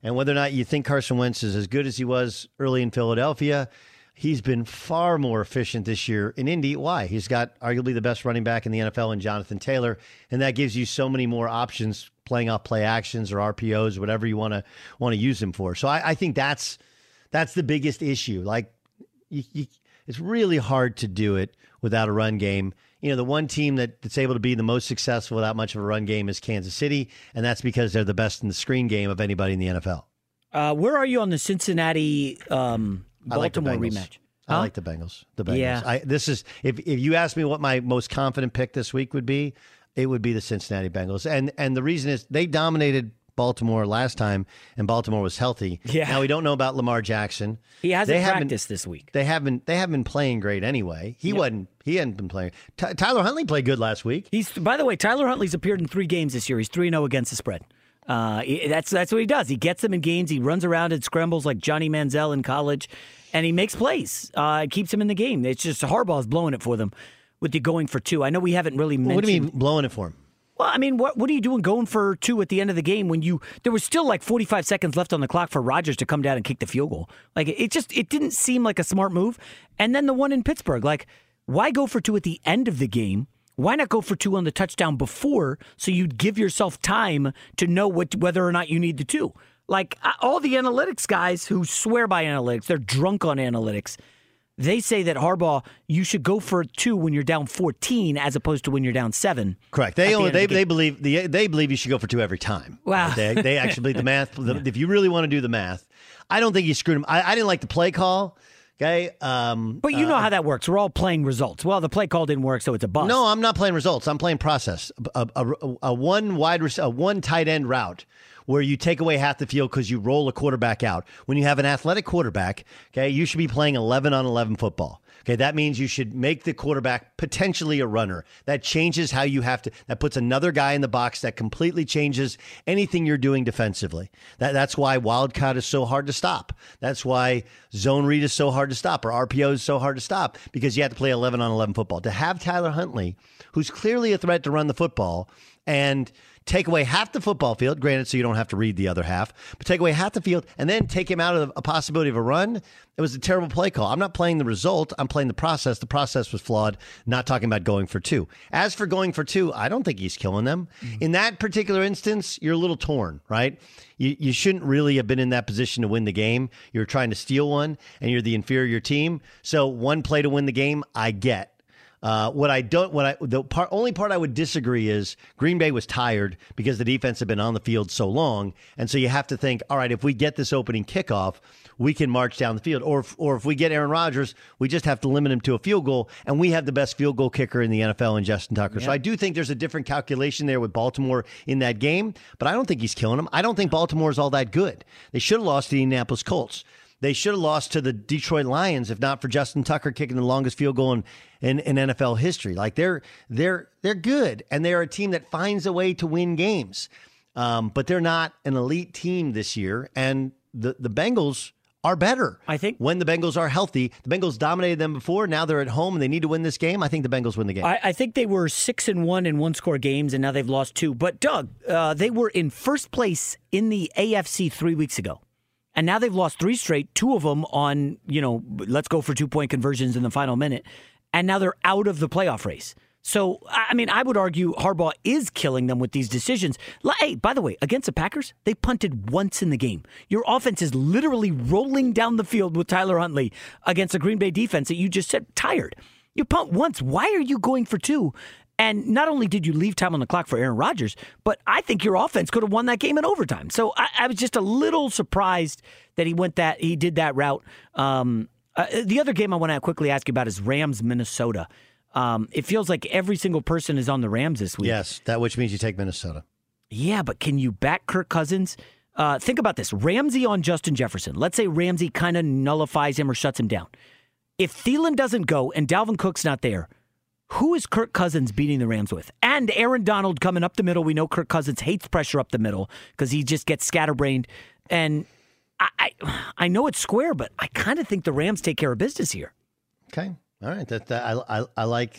And whether or not you think Carson Wentz is as good as he was early in Philadelphia, he's been far more efficient this year in Indy. Why? He's got arguably the best running back in the N F L in Jonathan Taylor, and that gives you so many more options playing off play actions or R P Os, whatever you want to want to use him for. So I, I think that's that's the biggest issue. Like, you, you, it's really hard to do it without a run game. You know, the one team that, that's able to be the most successful without much of a run game is Kansas City, and that's because they're the best in the screen game of anybody in the N F L. Uh, where are you on the Cincinnati um, Baltimore I like rematch? I Huh? like the Bengals. The Bengals. Yeah. I, this is if if you ask me what my most confident pick this week would be, it would be the Cincinnati Bengals. And and the reason is they dominated Baltimore last time, and Baltimore was healthy. Yeah. Now we don't know about Lamar Jackson. He hasn't They haven't- practiced this week. They haven't they haven't been playing great anyway. He Yep. wasn't. He hadn't been playing. Ty- Tyler Huntley played good last week. He's by the way, Tyler Huntley's appeared in three games this year. He's three and zero against the spread. Uh, he- that's that's what he does. He gets them in games. He runs around and scrambles like Johnny Manziel in college, and he makes plays. Uh, it keeps him in the game. It's just Harbaugh's blowing it for them with the going for two. I know we haven't really mentioned. What do you mean blowing it for him? Well, I mean, what what are you doing going for two at the end of the game when you there was still like forty-five seconds left on the clock for Rodgers to come down and kick the field goal? Like it just it didn't seem like a smart move. And then the one in Pittsburgh, like why go for two at the end of the game? Why not go for two on the touchdown before so you'd give yourself time to know what whether or not you need the two? Like uh, all the analytics guys who swear by analytics, they're drunk on analytics. They say that Harbaugh, you should go for two when you're down fourteen as opposed to when you're down seven. Correct. at They the only, end of they the game. they believe the, they believe you should go for two every time. Wow. They, they actually believe the math. The, If you really want to do the math, I don't think you screwed him. I, I didn't like the play call. Okay. Um, But you know uh, how that works. We're all playing results. Well, the play call didn't work, so it's a bust. No, I'm not playing results. I'm playing process. A, a, a, a one wide, rec- a one tight end route where you take away half the field because you roll a quarterback out. When you have an athletic quarterback, okay, you should be playing eleven on eleven football. Okay, that means you should make the quarterback potentially a runner. That changes how you have to. That puts another guy in the box. That completely changes anything you're doing defensively. That that's why wildcat is so hard to stop. That's why zone read is so hard to stop, or R P O is so hard to stop, because you have to play eleven on eleven football. To have Tyler Huntley, who's clearly a threat to run the football, and take away half the football field, granted, so you don't have to read the other half, but take away half the field and then take him out of a possibility of a run, it was a terrible play call. I'm not playing the result. I'm playing the process. The process was flawed, not talking about going for two. As for going for two, I don't think he's killing them. Mm-hmm. In that particular instance, you're a little torn, right? You, you shouldn't really have been in that position to win the game. You're trying to steal one, and you're the inferior team. So one play to win the game, I get. Uh, what I don't, what I, the part, only part I would disagree is Green Bay was tired because the defense had been on the field so long. And so you have to think, all right, if we get this opening kickoff, we can march down the field. Or if, or if we get Aaron Rodgers, we just have to limit him to a field goal. And we have the best field goal kicker in the N F L in Justin Tucker. Yeah. So I do think there's a different calculation there with Baltimore in that game, but I don't think he's killing them. I don't think Baltimore is all that good. They should have lost to the Indianapolis Colts. They should have lost to the Detroit Lions if not for Justin Tucker kicking the longest field goal in, in, in N F L history. Like they're they're they're good, and they're a team that finds a way to win games, um, but they're not an elite team this year. And the the Bengals are better. I think when the Bengals are healthy, the Bengals dominated them before. Now they're at home and they need to win this game. I think the Bengals win the game. I, I think they were six and one in one score games, and now they've lost two. But Doug, uh, they were in first place in the A F C three weeks ago. And now they've lost three straight, two of them on, you know, let's go for two-point conversions in the final minute. And now they're out of the playoff race. So, I mean, I would argue Harbaugh is killing them with these decisions. Hey, by the way, against the Packers, they punted once in the game. Your offense is literally rolling down the field with Tyler Huntley against a Green Bay defense that you just said tired. You punt once. Why are you going for two? And not only did you leave time on the clock for Aaron Rodgers, but I think your offense could have won that game in overtime. So I, I was just a little surprised that he went that he did that route. Um, uh, the other game I want to quickly ask you about is Rams Minnesota. Um, it feels like every single person is on the Rams this week. Yes, that which means you take Minnesota. Yeah, but can you back Kirk Cousins? Uh, think about this: Ramsey on Justin Jefferson. Let's say Ramsey kind of nullifies him or shuts him down. If Thielen doesn't go and Dalvin Cook's not there, who is Kirk Cousins beating the Rams with? And Aaron Donald coming up the middle. We know Kirk Cousins hates pressure up the middle because he just gets scatterbrained. And I, I, I know it's square, but I kind of think the Rams take care of business here. Okay, all right. That, that I, I I like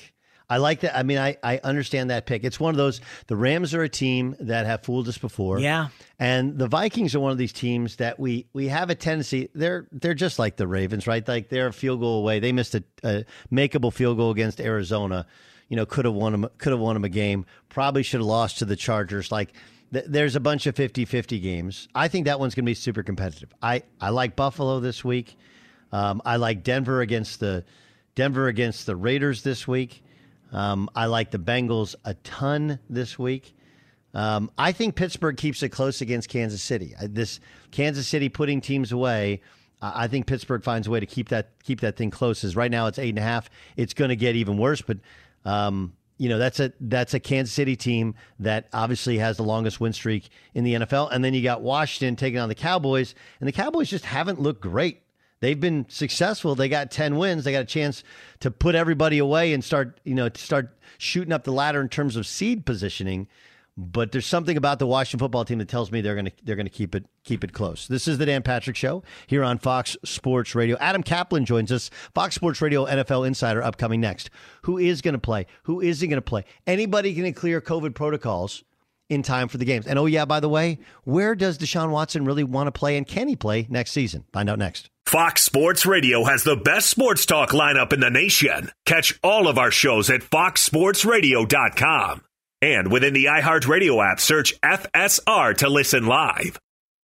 I like that. I mean, I, I understand that pick. It's one of those, the Rams are a team that have fooled us before. Yeah. And the Vikings are one of these teams that we we have a tendency, they're they're just like the Ravens, right? Like they're a field goal away. They missed a, a makeable field goal against Arizona. You know, could have won them, could have won them a game. Probably should have lost to the Chargers. Like th- there's a bunch of fifty-fifty games. I think that one's going to be super competitive. I, I like Buffalo this week. Um, I like Denver against the Denver against the Raiders this week. Um, I like the Bengals a ton this week. Um, I think Pittsburgh keeps it close against Kansas City. I, this Kansas City putting teams away. Uh, I think Pittsburgh finds a way to keep that keep that thing close. As right now it's eight and a half. It's going to get even worse. But um, you know that's a that's a Kansas City team that obviously has the longest win streak in the N F L. And then you got Washington taking on the Cowboys, and the Cowboys just haven't looked great. They've been successful. They got ten wins. They got a chance to put everybody away and start, you know, to start shooting up the ladder in terms of seed positioning. But there's something about the Washington football team that tells me they're going to they're going to keep it keep it close. This is the Dan Patrick Show here on Fox Sports Radio. Adam Kaplan joins us, Fox Sports Radio N F L Insider, upcoming next. Who is going to play? Who isn't going to play? Anybody going to clear COVID protocols in time for the games? And oh yeah, by the way, where does Deshaun Watson really want to play, and can he play next season? Find out next. Fox Sports Radio has the best sports talk lineup in the nation. Catch all of our shows at fox sports radio dot com. And within the iHeartRadio app, search F S R to listen live.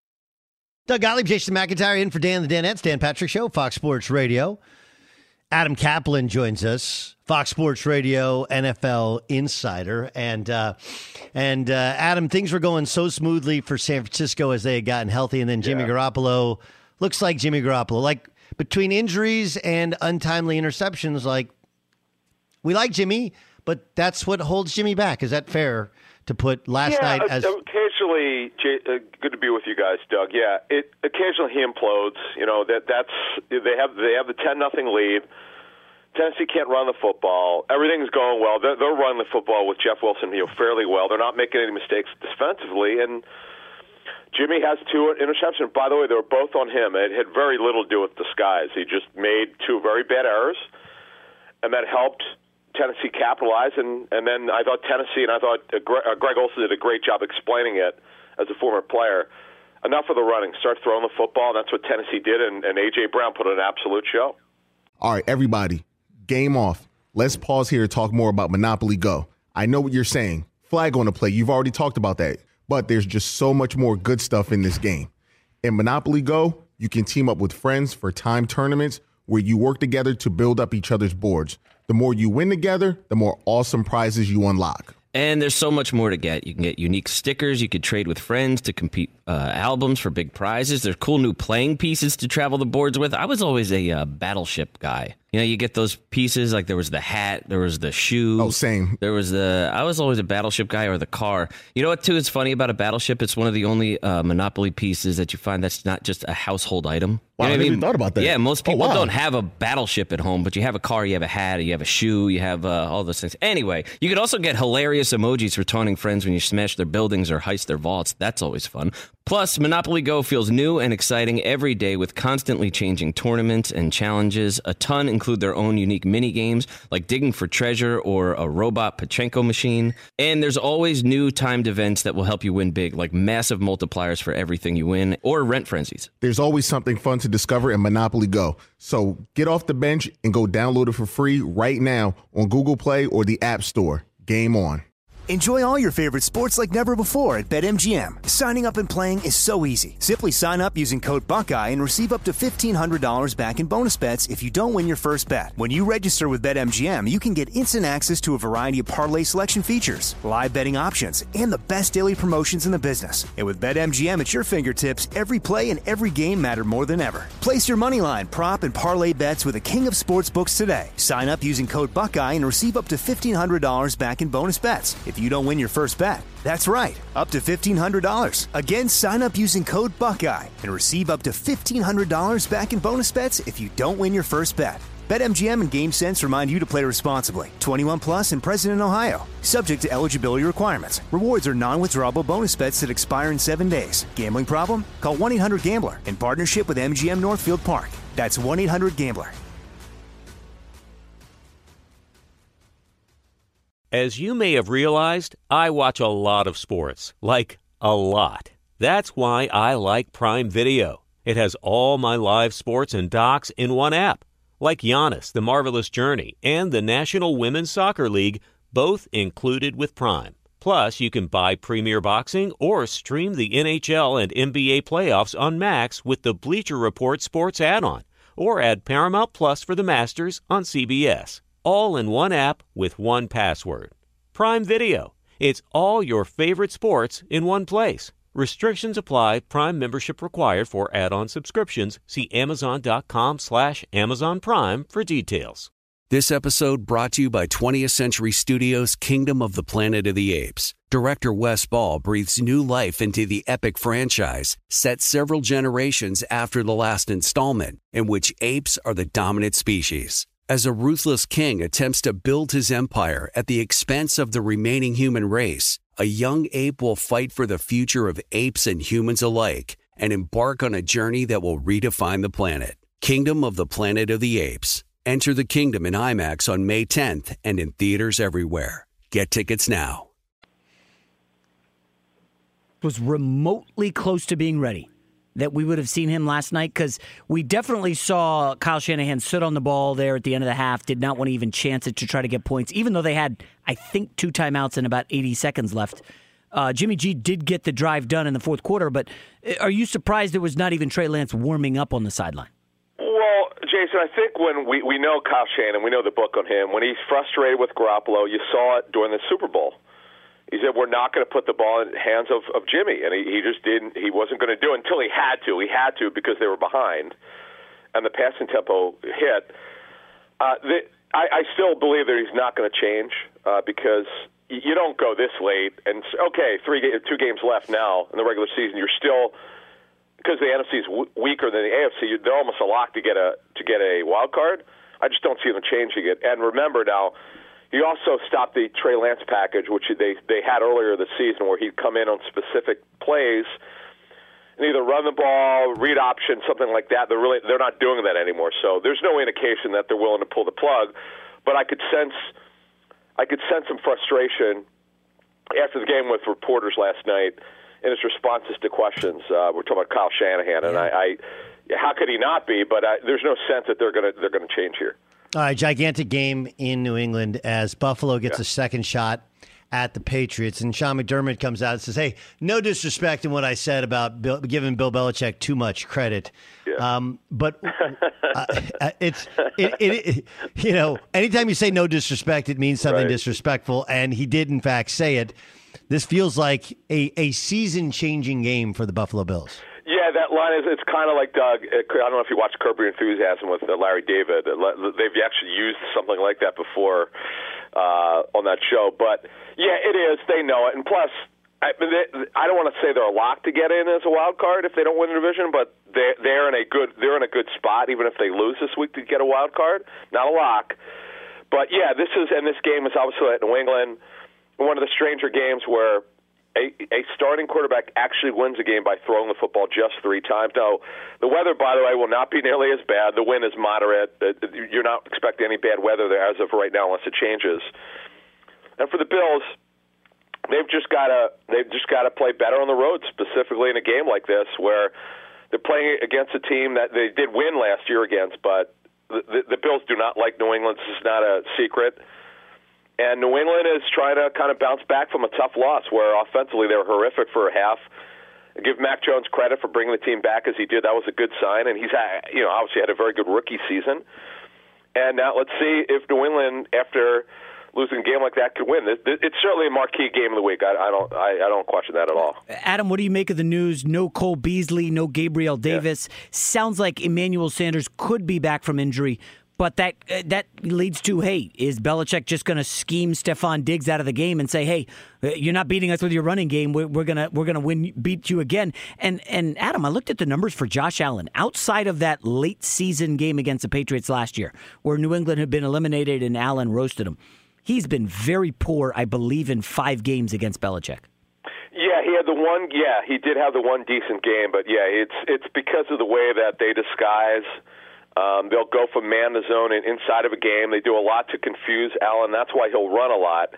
Doug Gottlieb, Jason McIntyre in for Dan the Danettes, Dan Patrick Show, Fox Sports Radio. Adam Kaplan joins us, Fox Sports Radio N F L Insider. And, uh, and uh, Adam, things were going so smoothly for San Francisco as they had gotten healthy. And then Jimmy yeah. Garoppolo looks like Jimmy Garoppolo. Like between injuries and untimely interceptions, like we like Jimmy, but that's what holds Jimmy back. Is that fair to put last yeah, night as occasionally? Uh, good to be with you guys, Doug. Yeah, it occasionally he implodes. You know that that's they have they have the ten nothing lead. Tennessee can't run the football. Everything's going well. They're, they're running the football with Jeff Wilson, you know, fairly well. They're not making any mistakes defensively, and Jimmy has two interceptions. By the way, they were both on him. It had very little to do with disguise. He just made two very bad errors, and that helped Tennessee capitalize. And, and then I thought Tennessee, and I thought Greg Olsen did a great job explaining it as a former player. Enough of the running. Start throwing the football, and that's what Tennessee did, and, and A J. Brown put on an absolute show. All right, everybody, game off. Let's pause here to talk more about Monopoly Go. I know what you're saying. Flag on the play. You've already talked about that. But there's just so much more good stuff in this game. In Monopoly Go, you can team up with friends for time tournaments where you work together to build up each other's boards. The more you win together, the more awesome prizes you unlock. And there's so much more to get. You can get unique stickers. You could trade with friends to compete uh, albums for big prizes. There's cool new playing pieces to travel the boards with. I was always a uh, Battleship guy. You know, you get those pieces, like there was the hat, there was the shoe. Oh, same. There was the, I was always a Battleship guy, or the car. You know what, too, is funny about a Battleship? It's one of the only uh, Monopoly pieces that you find that's not just a household item. Wow, you know I what never I mean? even thought about that. Yeah, most people oh, wow. don't have a Battleship at home, but you have a car, you have a hat, you have a shoe, you have uh, all those things. Anyway, you could also get hilarious emojis for taunting friends when you smash their buildings or heist their vaults. That's always fun. Plus, Monopoly Go feels new and exciting every day with constantly changing tournaments and challenges. A ton include their own unique mini games like digging for treasure or a robot Pachinko machine. And there's always new timed events that will help you win big, like massive multipliers for everything you win or rent frenzies. There's always something fun to discover in Monopoly Go. So get off the bench and go download it for free right now on Google Play or the App Store. Game on. Enjoy all your favorite sports like never before at BetMGM. Signing up and playing is so easy. Simply sign up using code Buckeye and receive up to fifteen hundred dollars back in bonus bets if you don't win your first bet. When you register with BetMGM, you can get instant access to a variety of parlay selection features, live betting options, and the best daily promotions in the business. And with BetMGM at your fingertips, every play and every game matter more than ever. Place your moneyline, prop, and parlay bets with the king of sportsbooks today. Sign up using code Buckeye and receive up to fifteen hundred dollars back in bonus bets if you don't win your first bet. That's right, up to fifteen hundred dollars. Again, sign up using code Buckeye and receive up to fifteen hundred dollars back in bonus bets if you don't win your first bet. BetMGM and GameSense remind you to play responsibly. twenty-one plus and present in Ohio. Subject to eligibility requirements. Rewards are non-withdrawable bonus bets that expire in seven days. Gambling problem? Call one eight hundred gambler in partnership with M G M Northfield Park. That's one eight hundred gambler. As you may have realized, I watch a lot of sports, like a lot. That's why I like Prime Video. It has all my live sports and docs in one app, like Giannis, The Marvelous Journey, and the National Women's Soccer League, both included with Prime. Plus, you can buy Premier Boxing or stream the N H L and N B A playoffs on Max with the Bleacher Report Sports add-on, or add Paramount Plus for the Masters on C B S. All in one app with one password. Prime Video. It's all your favorite sports in one place. Restrictions apply. Prime membership required for add-on subscriptions. See amazon.com slash Amazon Prime for details. This episode brought to you by twentieth Century Studios' Kingdom of the Planet of the Apes. Director Wes Ball breathes new life into the epic franchise, set several generations after the last installment, in which apes are the dominant species. As a ruthless king attempts to build his empire at the expense of the remaining human race, a young ape will fight for the future of apes and humans alike and embark on a journey that will redefine the planet. Kingdom of the Planet of the Apes. Enter the kingdom in IMAX on May tenth and in theaters everywhere. Get tickets now. Was remotely close to being ready that we would have seen him last night, because we definitely saw Kyle Shanahan sit on the ball there at the end of the half, did not want to even chance it to try to get points, even though they had, I think, two timeouts and about eighty seconds left. Uh, Jimmy G did get the drive done in the fourth quarter, but are you surprised there was not even Trey Lance warming up on the sideline? Well, Jason, I think when we, we know Kyle Shanahan, we know the book on him, when he's frustrated with Garoppolo, you saw it during the Super Bowl. He said, we're not going to put the ball in the hands of, of Jimmy. And he, he just didn't, he wasn't going to do it until he had to. He had to because they were behind. And the passing tempo hit. Uh, the, I, I still believe that he's not going to change uh, because you don't go this late. And, okay, three two games left now in the regular season. You're still, because the N F C is w- weaker than the A F C, they're almost a lock to get a, to get a wild card. I just don't see them changing it. And remember now, he also stopped the Trey Lance package, which they they had earlier this season, where he'd come in on specific plays and either run the ball, read option, something like that. They're really they're not doing that anymore. So there's no indication that they're willing to pull the plug. But I could sense I could sense some frustration after the game with reporters last night in his responses to questions. Uh, we're talking about Kyle Shanahan, and I, I how could he not be? But I, there's no sense that they're going to they're going to change here. All right, gigantic game in New England as Buffalo gets Yeah. a second shot at the Patriots. And Sean McDermott comes out and says, hey, no disrespect in what I said about Bill, giving Bill Belichick too much credit. Yeah. Um, but uh, it's, it, it, it, you know, anytime you say no disrespect, it means something Right. disrespectful. And he did, in fact, say it. This feels like a, a season-changing game for the Buffalo Bills. Yeah, that line is, it's kind of like, Doug, I don't know if you watched Curb Your Enthusiasm with uh, Larry David. They've actually used something like that before uh, on that show. But, yeah, it is. They know it. And plus, I, they, I don't want to say they're a lock to get in as a wild card if they don't win the division, but they're, they're, in a good, they're in a good spot, even if they lose this week, to get a wild card. Not a lock. But, yeah, this is, and this game is obviously at New England, one of the stranger games where A, a starting quarterback actually wins a game by throwing the football just three times. Now, the weather, by the way, will not be nearly as bad. The wind is moderate. You're not expecting any bad weather there as of right now, unless it changes. And for the Bills, they've just got to they've just got to play better on the road, specifically in a game like this, where they're playing against a team that they did win last year against. But the, the, the Bills do not like New England. This is not a secret. And New England is trying to kind of bounce back from a tough loss where offensively they were horrific for a half. I give Mac Jones credit for bringing the team back as he did. That was a good sign. And he's had, you know, obviously had a very good rookie season. And now let's see if New England, after losing a game like that, could win. It's certainly a marquee game of the week. I, I don't I, I don't question that at all. Adam, what do you make of the news? No Cole Beasley, no Gabriel Davis. Yeah. Sounds like Emmanuel Sanders could be back from injury. But that uh, that leads to, hey, is Belichick just going to scheme Stephon Diggs out of the game and say, hey, you're not beating us with your running game. We're, we're gonna we're gonna win, beat you again. And and Adam, I looked at the numbers for Josh Allen outside of that late season game against the Patriots last year, where New England had been eliminated and Allen roasted him. He's been very poor, I believe, in five games against Belichick. Yeah, he had the one. Yeah, he did have the one decent game, but yeah, it's it's because of the way that they disguise. Um, they'll go from man to zone and inside of a game. They do a lot to confuse Allen. That's why he'll run a lot.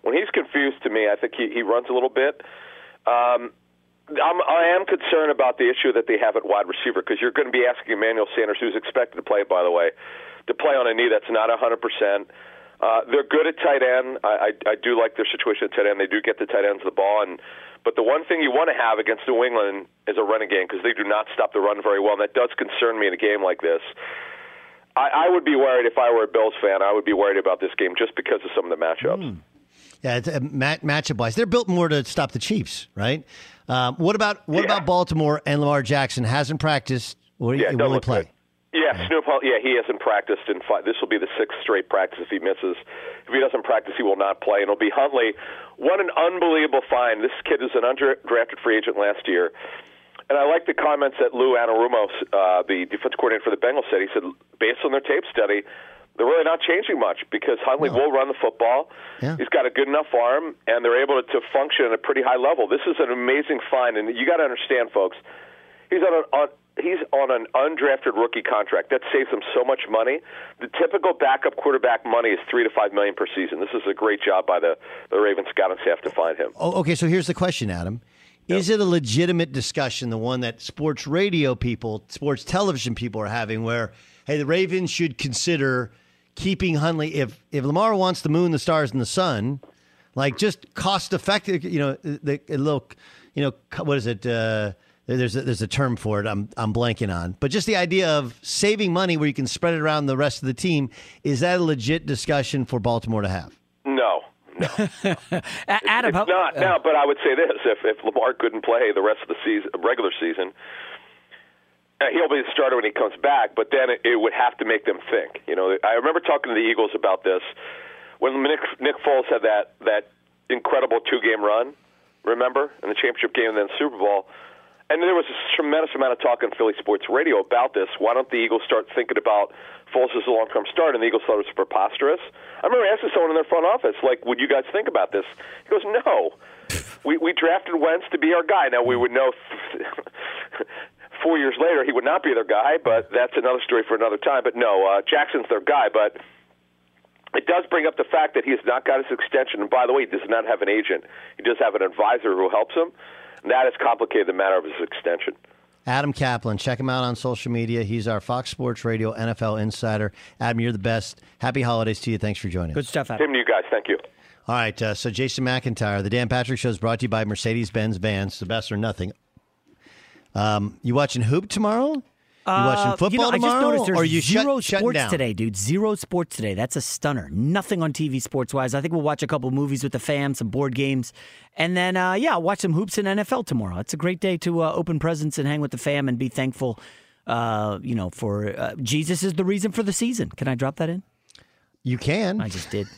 when he's confused, to me, I think he, he runs a little bit. Um, I'm, I am concerned about the issue that they have at wide receiver, because you're going to be asking Emmanuel Sanders, who's expected to play, by the way, to play on a knee that's not one hundred percent. Uh, they're good at tight end. I, I, I do like their situation at tight end. They do get the tight ends the ball. and But the one thing you want to have against New England is a running game, because they do not stop the run very well, and that does concern me in a game like this. I, I would be worried if I were a Bills fan. I would be worried about this game just because of some of the matchups. Mm. Yeah, it's, uh, mat- matchup-wise, they're built more to stop the Chiefs, right? Um, what about what yeah. about Baltimore and Lamar Jackson? Hasn't practiced. What yeah, will he play? Good. Yeah, yeah, Snoop. Yeah, he hasn't practiced in five. This will be the sixth straight practice if he misses. If he doesn't practice, he will not play. And it'll be Huntley. What an unbelievable find! This kid is an undrafted free agent last year. And I like the comments that Lou Anarumo, uh, the defense coordinator for the Bengals, said. He said, based on their tape study, they're really not changing much, because Huntley no. will run the football. Yeah. He's got a good enough arm, and they're able to, to function at a pretty high level. This is an amazing find, and you got to understand, folks, he's on an on, he's on an undrafted rookie contract. That saves him so much money. The typical backup quarterback money is three to five million per season. This is a great job by the the Ravens scouting staff to find him. Oh, okay, so here's the question, Adam. Yep. Is it a legitimate discussion, the one that sports radio people, sports television people are having, where, hey, the Ravens should consider keeping Huntley, if if Lamar wants the moon, the stars, and the sun, like just cost effective, you know, the a little, you know, what is it? Uh, there's a, there's a term for it. I'm I'm blanking on, but just the idea of saving money where you can spread it around the rest of the team, is that a legit discussion for Baltimore to have? No, no, Adam, it's, it's not. Uh, no, but I would say this: if if Lamar couldn't play the rest of the season, regular season. Uh, he'll be the starter when he comes back, but then it, it would have to make them think. You know, I remember talking to the Eagles about this when Nick, Nick Foles had that that incredible two-game run. Remember, in the championship game and then Super Bowl, and there was a tremendous amount of talk on Philly sports radio about this. Why don't the Eagles start thinking about Foles as a long-term start? And the Eagles thought it was preposterous. I remember asking someone in their front office, like, "Would you guys think about this?" He goes, "No, we we drafted Wentz to be our guy. Now we would know." Four years later, he would not be their guy, but that's another story for another time. But no, uh, Jackson's their guy. But it does bring up the fact that he has not got his extension. And by the way, he does not have an agent. He does have an advisor who helps him. And that has complicated the matter of his extension. Adam Kaplan, check him out on social media. He's our Fox Sports Radio N F L insider. Adam, you're the best. Happy holidays to you. Thanks for joining us. Good stuff, Adam. Same to you guys. Thank you. All right, uh, so Jason McIntyre, the Dan Patrick Show is brought to you by Mercedes-Benz Vans, the best or nothing. Um, you watching Hoop tomorrow? You watching football uh, you know, tomorrow? I just noticed there's or are you zero shut, sports down? today, dude. Zero sports today. That's a stunner. Nothing on T V sports-wise. I think we'll watch a couple movies with the fam, some board games. And then, uh, yeah, I'll watch some hoops in N F L tomorrow. It's a great day to uh, open presents and hang with the fam and be thankful, uh, you know, for uh, Jesus is the reason for the season. Can I drop that in? You can. I just did.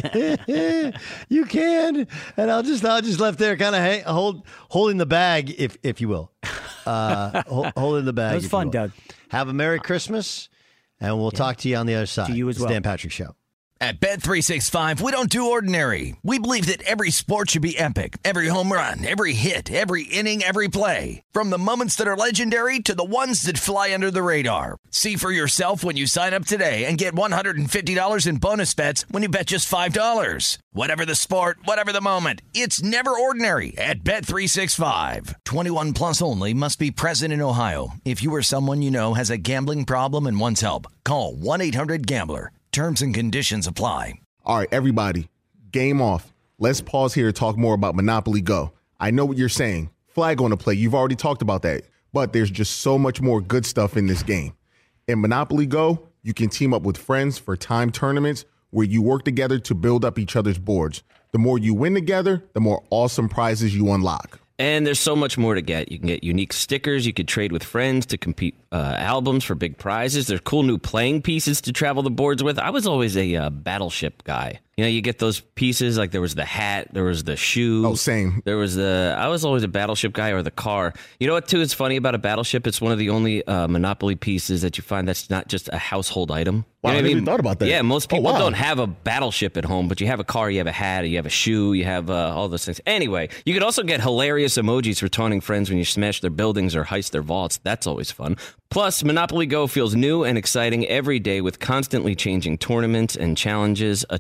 You can, and I'll just I'll just left there, kind of hang, hold holding the bag, if if you will, uh, hold, holding the bag. That was fun, Doug. Have a Merry Christmas, and we'll yeah. talk to you on the other side. To you as well. It's Dan Patrick Show. At Bet three sixty-five, we don't do ordinary. We believe that every sport should be epic. Every home run, every hit, every inning, every play. From the moments that are legendary to the ones that fly under the radar. See for yourself when you sign up today and get one hundred fifty dollars in bonus bets when you bet just five dollars. Whatever the sport, whatever the moment, it's never ordinary at Bet three sixty-five. twenty-one plus only. Must be present in Ohio. If you or someone you know has a gambling problem and wants help, call one eight hundred gambler. Terms and conditions apply. All right, everybody, game off. Let's pause here to talk more about Monopoly Go. I know what you're saying. Flag on the play. You've already talked about that. But there's just so much more good stuff in this game. In Monopoly Go, you can team up with friends for timed tournaments where you work together to build up each other's boards. The more you win together, the more awesome prizes you unlock. And there's so much more to get. You can get unique stickers. You could trade with friends to compete uh, albums for big prizes. There's cool new playing pieces to travel the boards with. I was always a uh, Battleship guy. You know, you get those pieces, like there was the hat, there was the shoe. Oh, same. There was the, I was always a Battleship guy, or the car. You know what, too, is funny about a Battleship? It's one of the only uh, Monopoly pieces that you find that's not just a household item. Wow, you know I what never I mean? even thought about that. Yeah, most people oh, wow. don't have a Battleship at home, but you have a car, you have a hat, you have a shoe, you have uh, all those things. Anyway, you could also get hilarious emojis for taunting friends when you smash their buildings or heist their vaults. That's always fun. Plus, Monopoly Go feels new and exciting every day with constantly changing tournaments and challenges, a ton in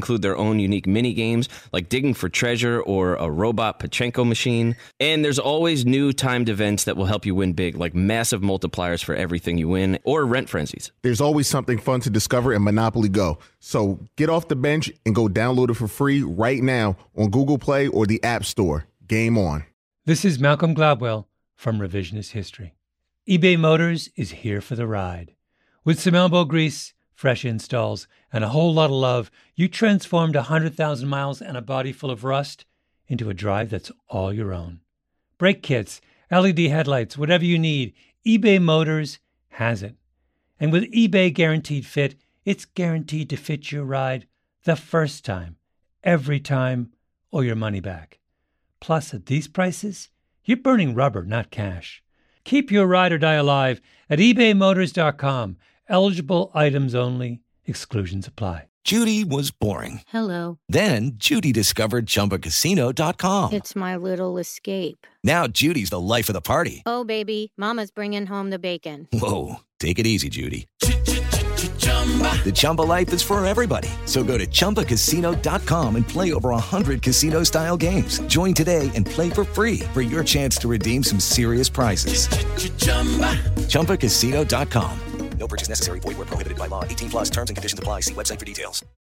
include their own unique mini games, like digging for treasure or a robot Pachinko machine. And there's always new timed events that will help you win big, like massive multipliers for everything you win, or rent frenzies. There's always something fun to discover in Monopoly Go. So get off the bench and go download it for free right now on Google Play or the App Store. Game on. This is Malcolm Gladwell from Revisionist History. eBay Motors is here for the ride. With some elbow grease, fresh installs, and a whole lot of love, you transformed one hundred thousand miles and a body full of rust into a drive that's all your own. Brake kits, L E D headlights, whatever you need, eBay Motors has it. And with eBay Guaranteed Fit, it's guaranteed to fit your ride the first time, every time, or your money back. Plus, at these prices, you're burning rubber, not cash. Keep your ride or die alive at ebay motors dot com. Eligible items only. Exclusions apply. Judy was boring. Hello. Then Judy discovered Chumba Casino dot com. It's my little escape. Now Judy's the life of the party. Oh, baby, mama's bringing home the bacon. Whoa, take it easy, Judy. The Chumba life is for everybody. So go to Chumba Casino dot com and play over one hundred casino-style games. Join today and play for free for your chance to redeem some serious prizes. Chumba Casino dot com. No purchase necessary. Void where prohibited by law. eighteen plus terms and conditions apply. See website for details.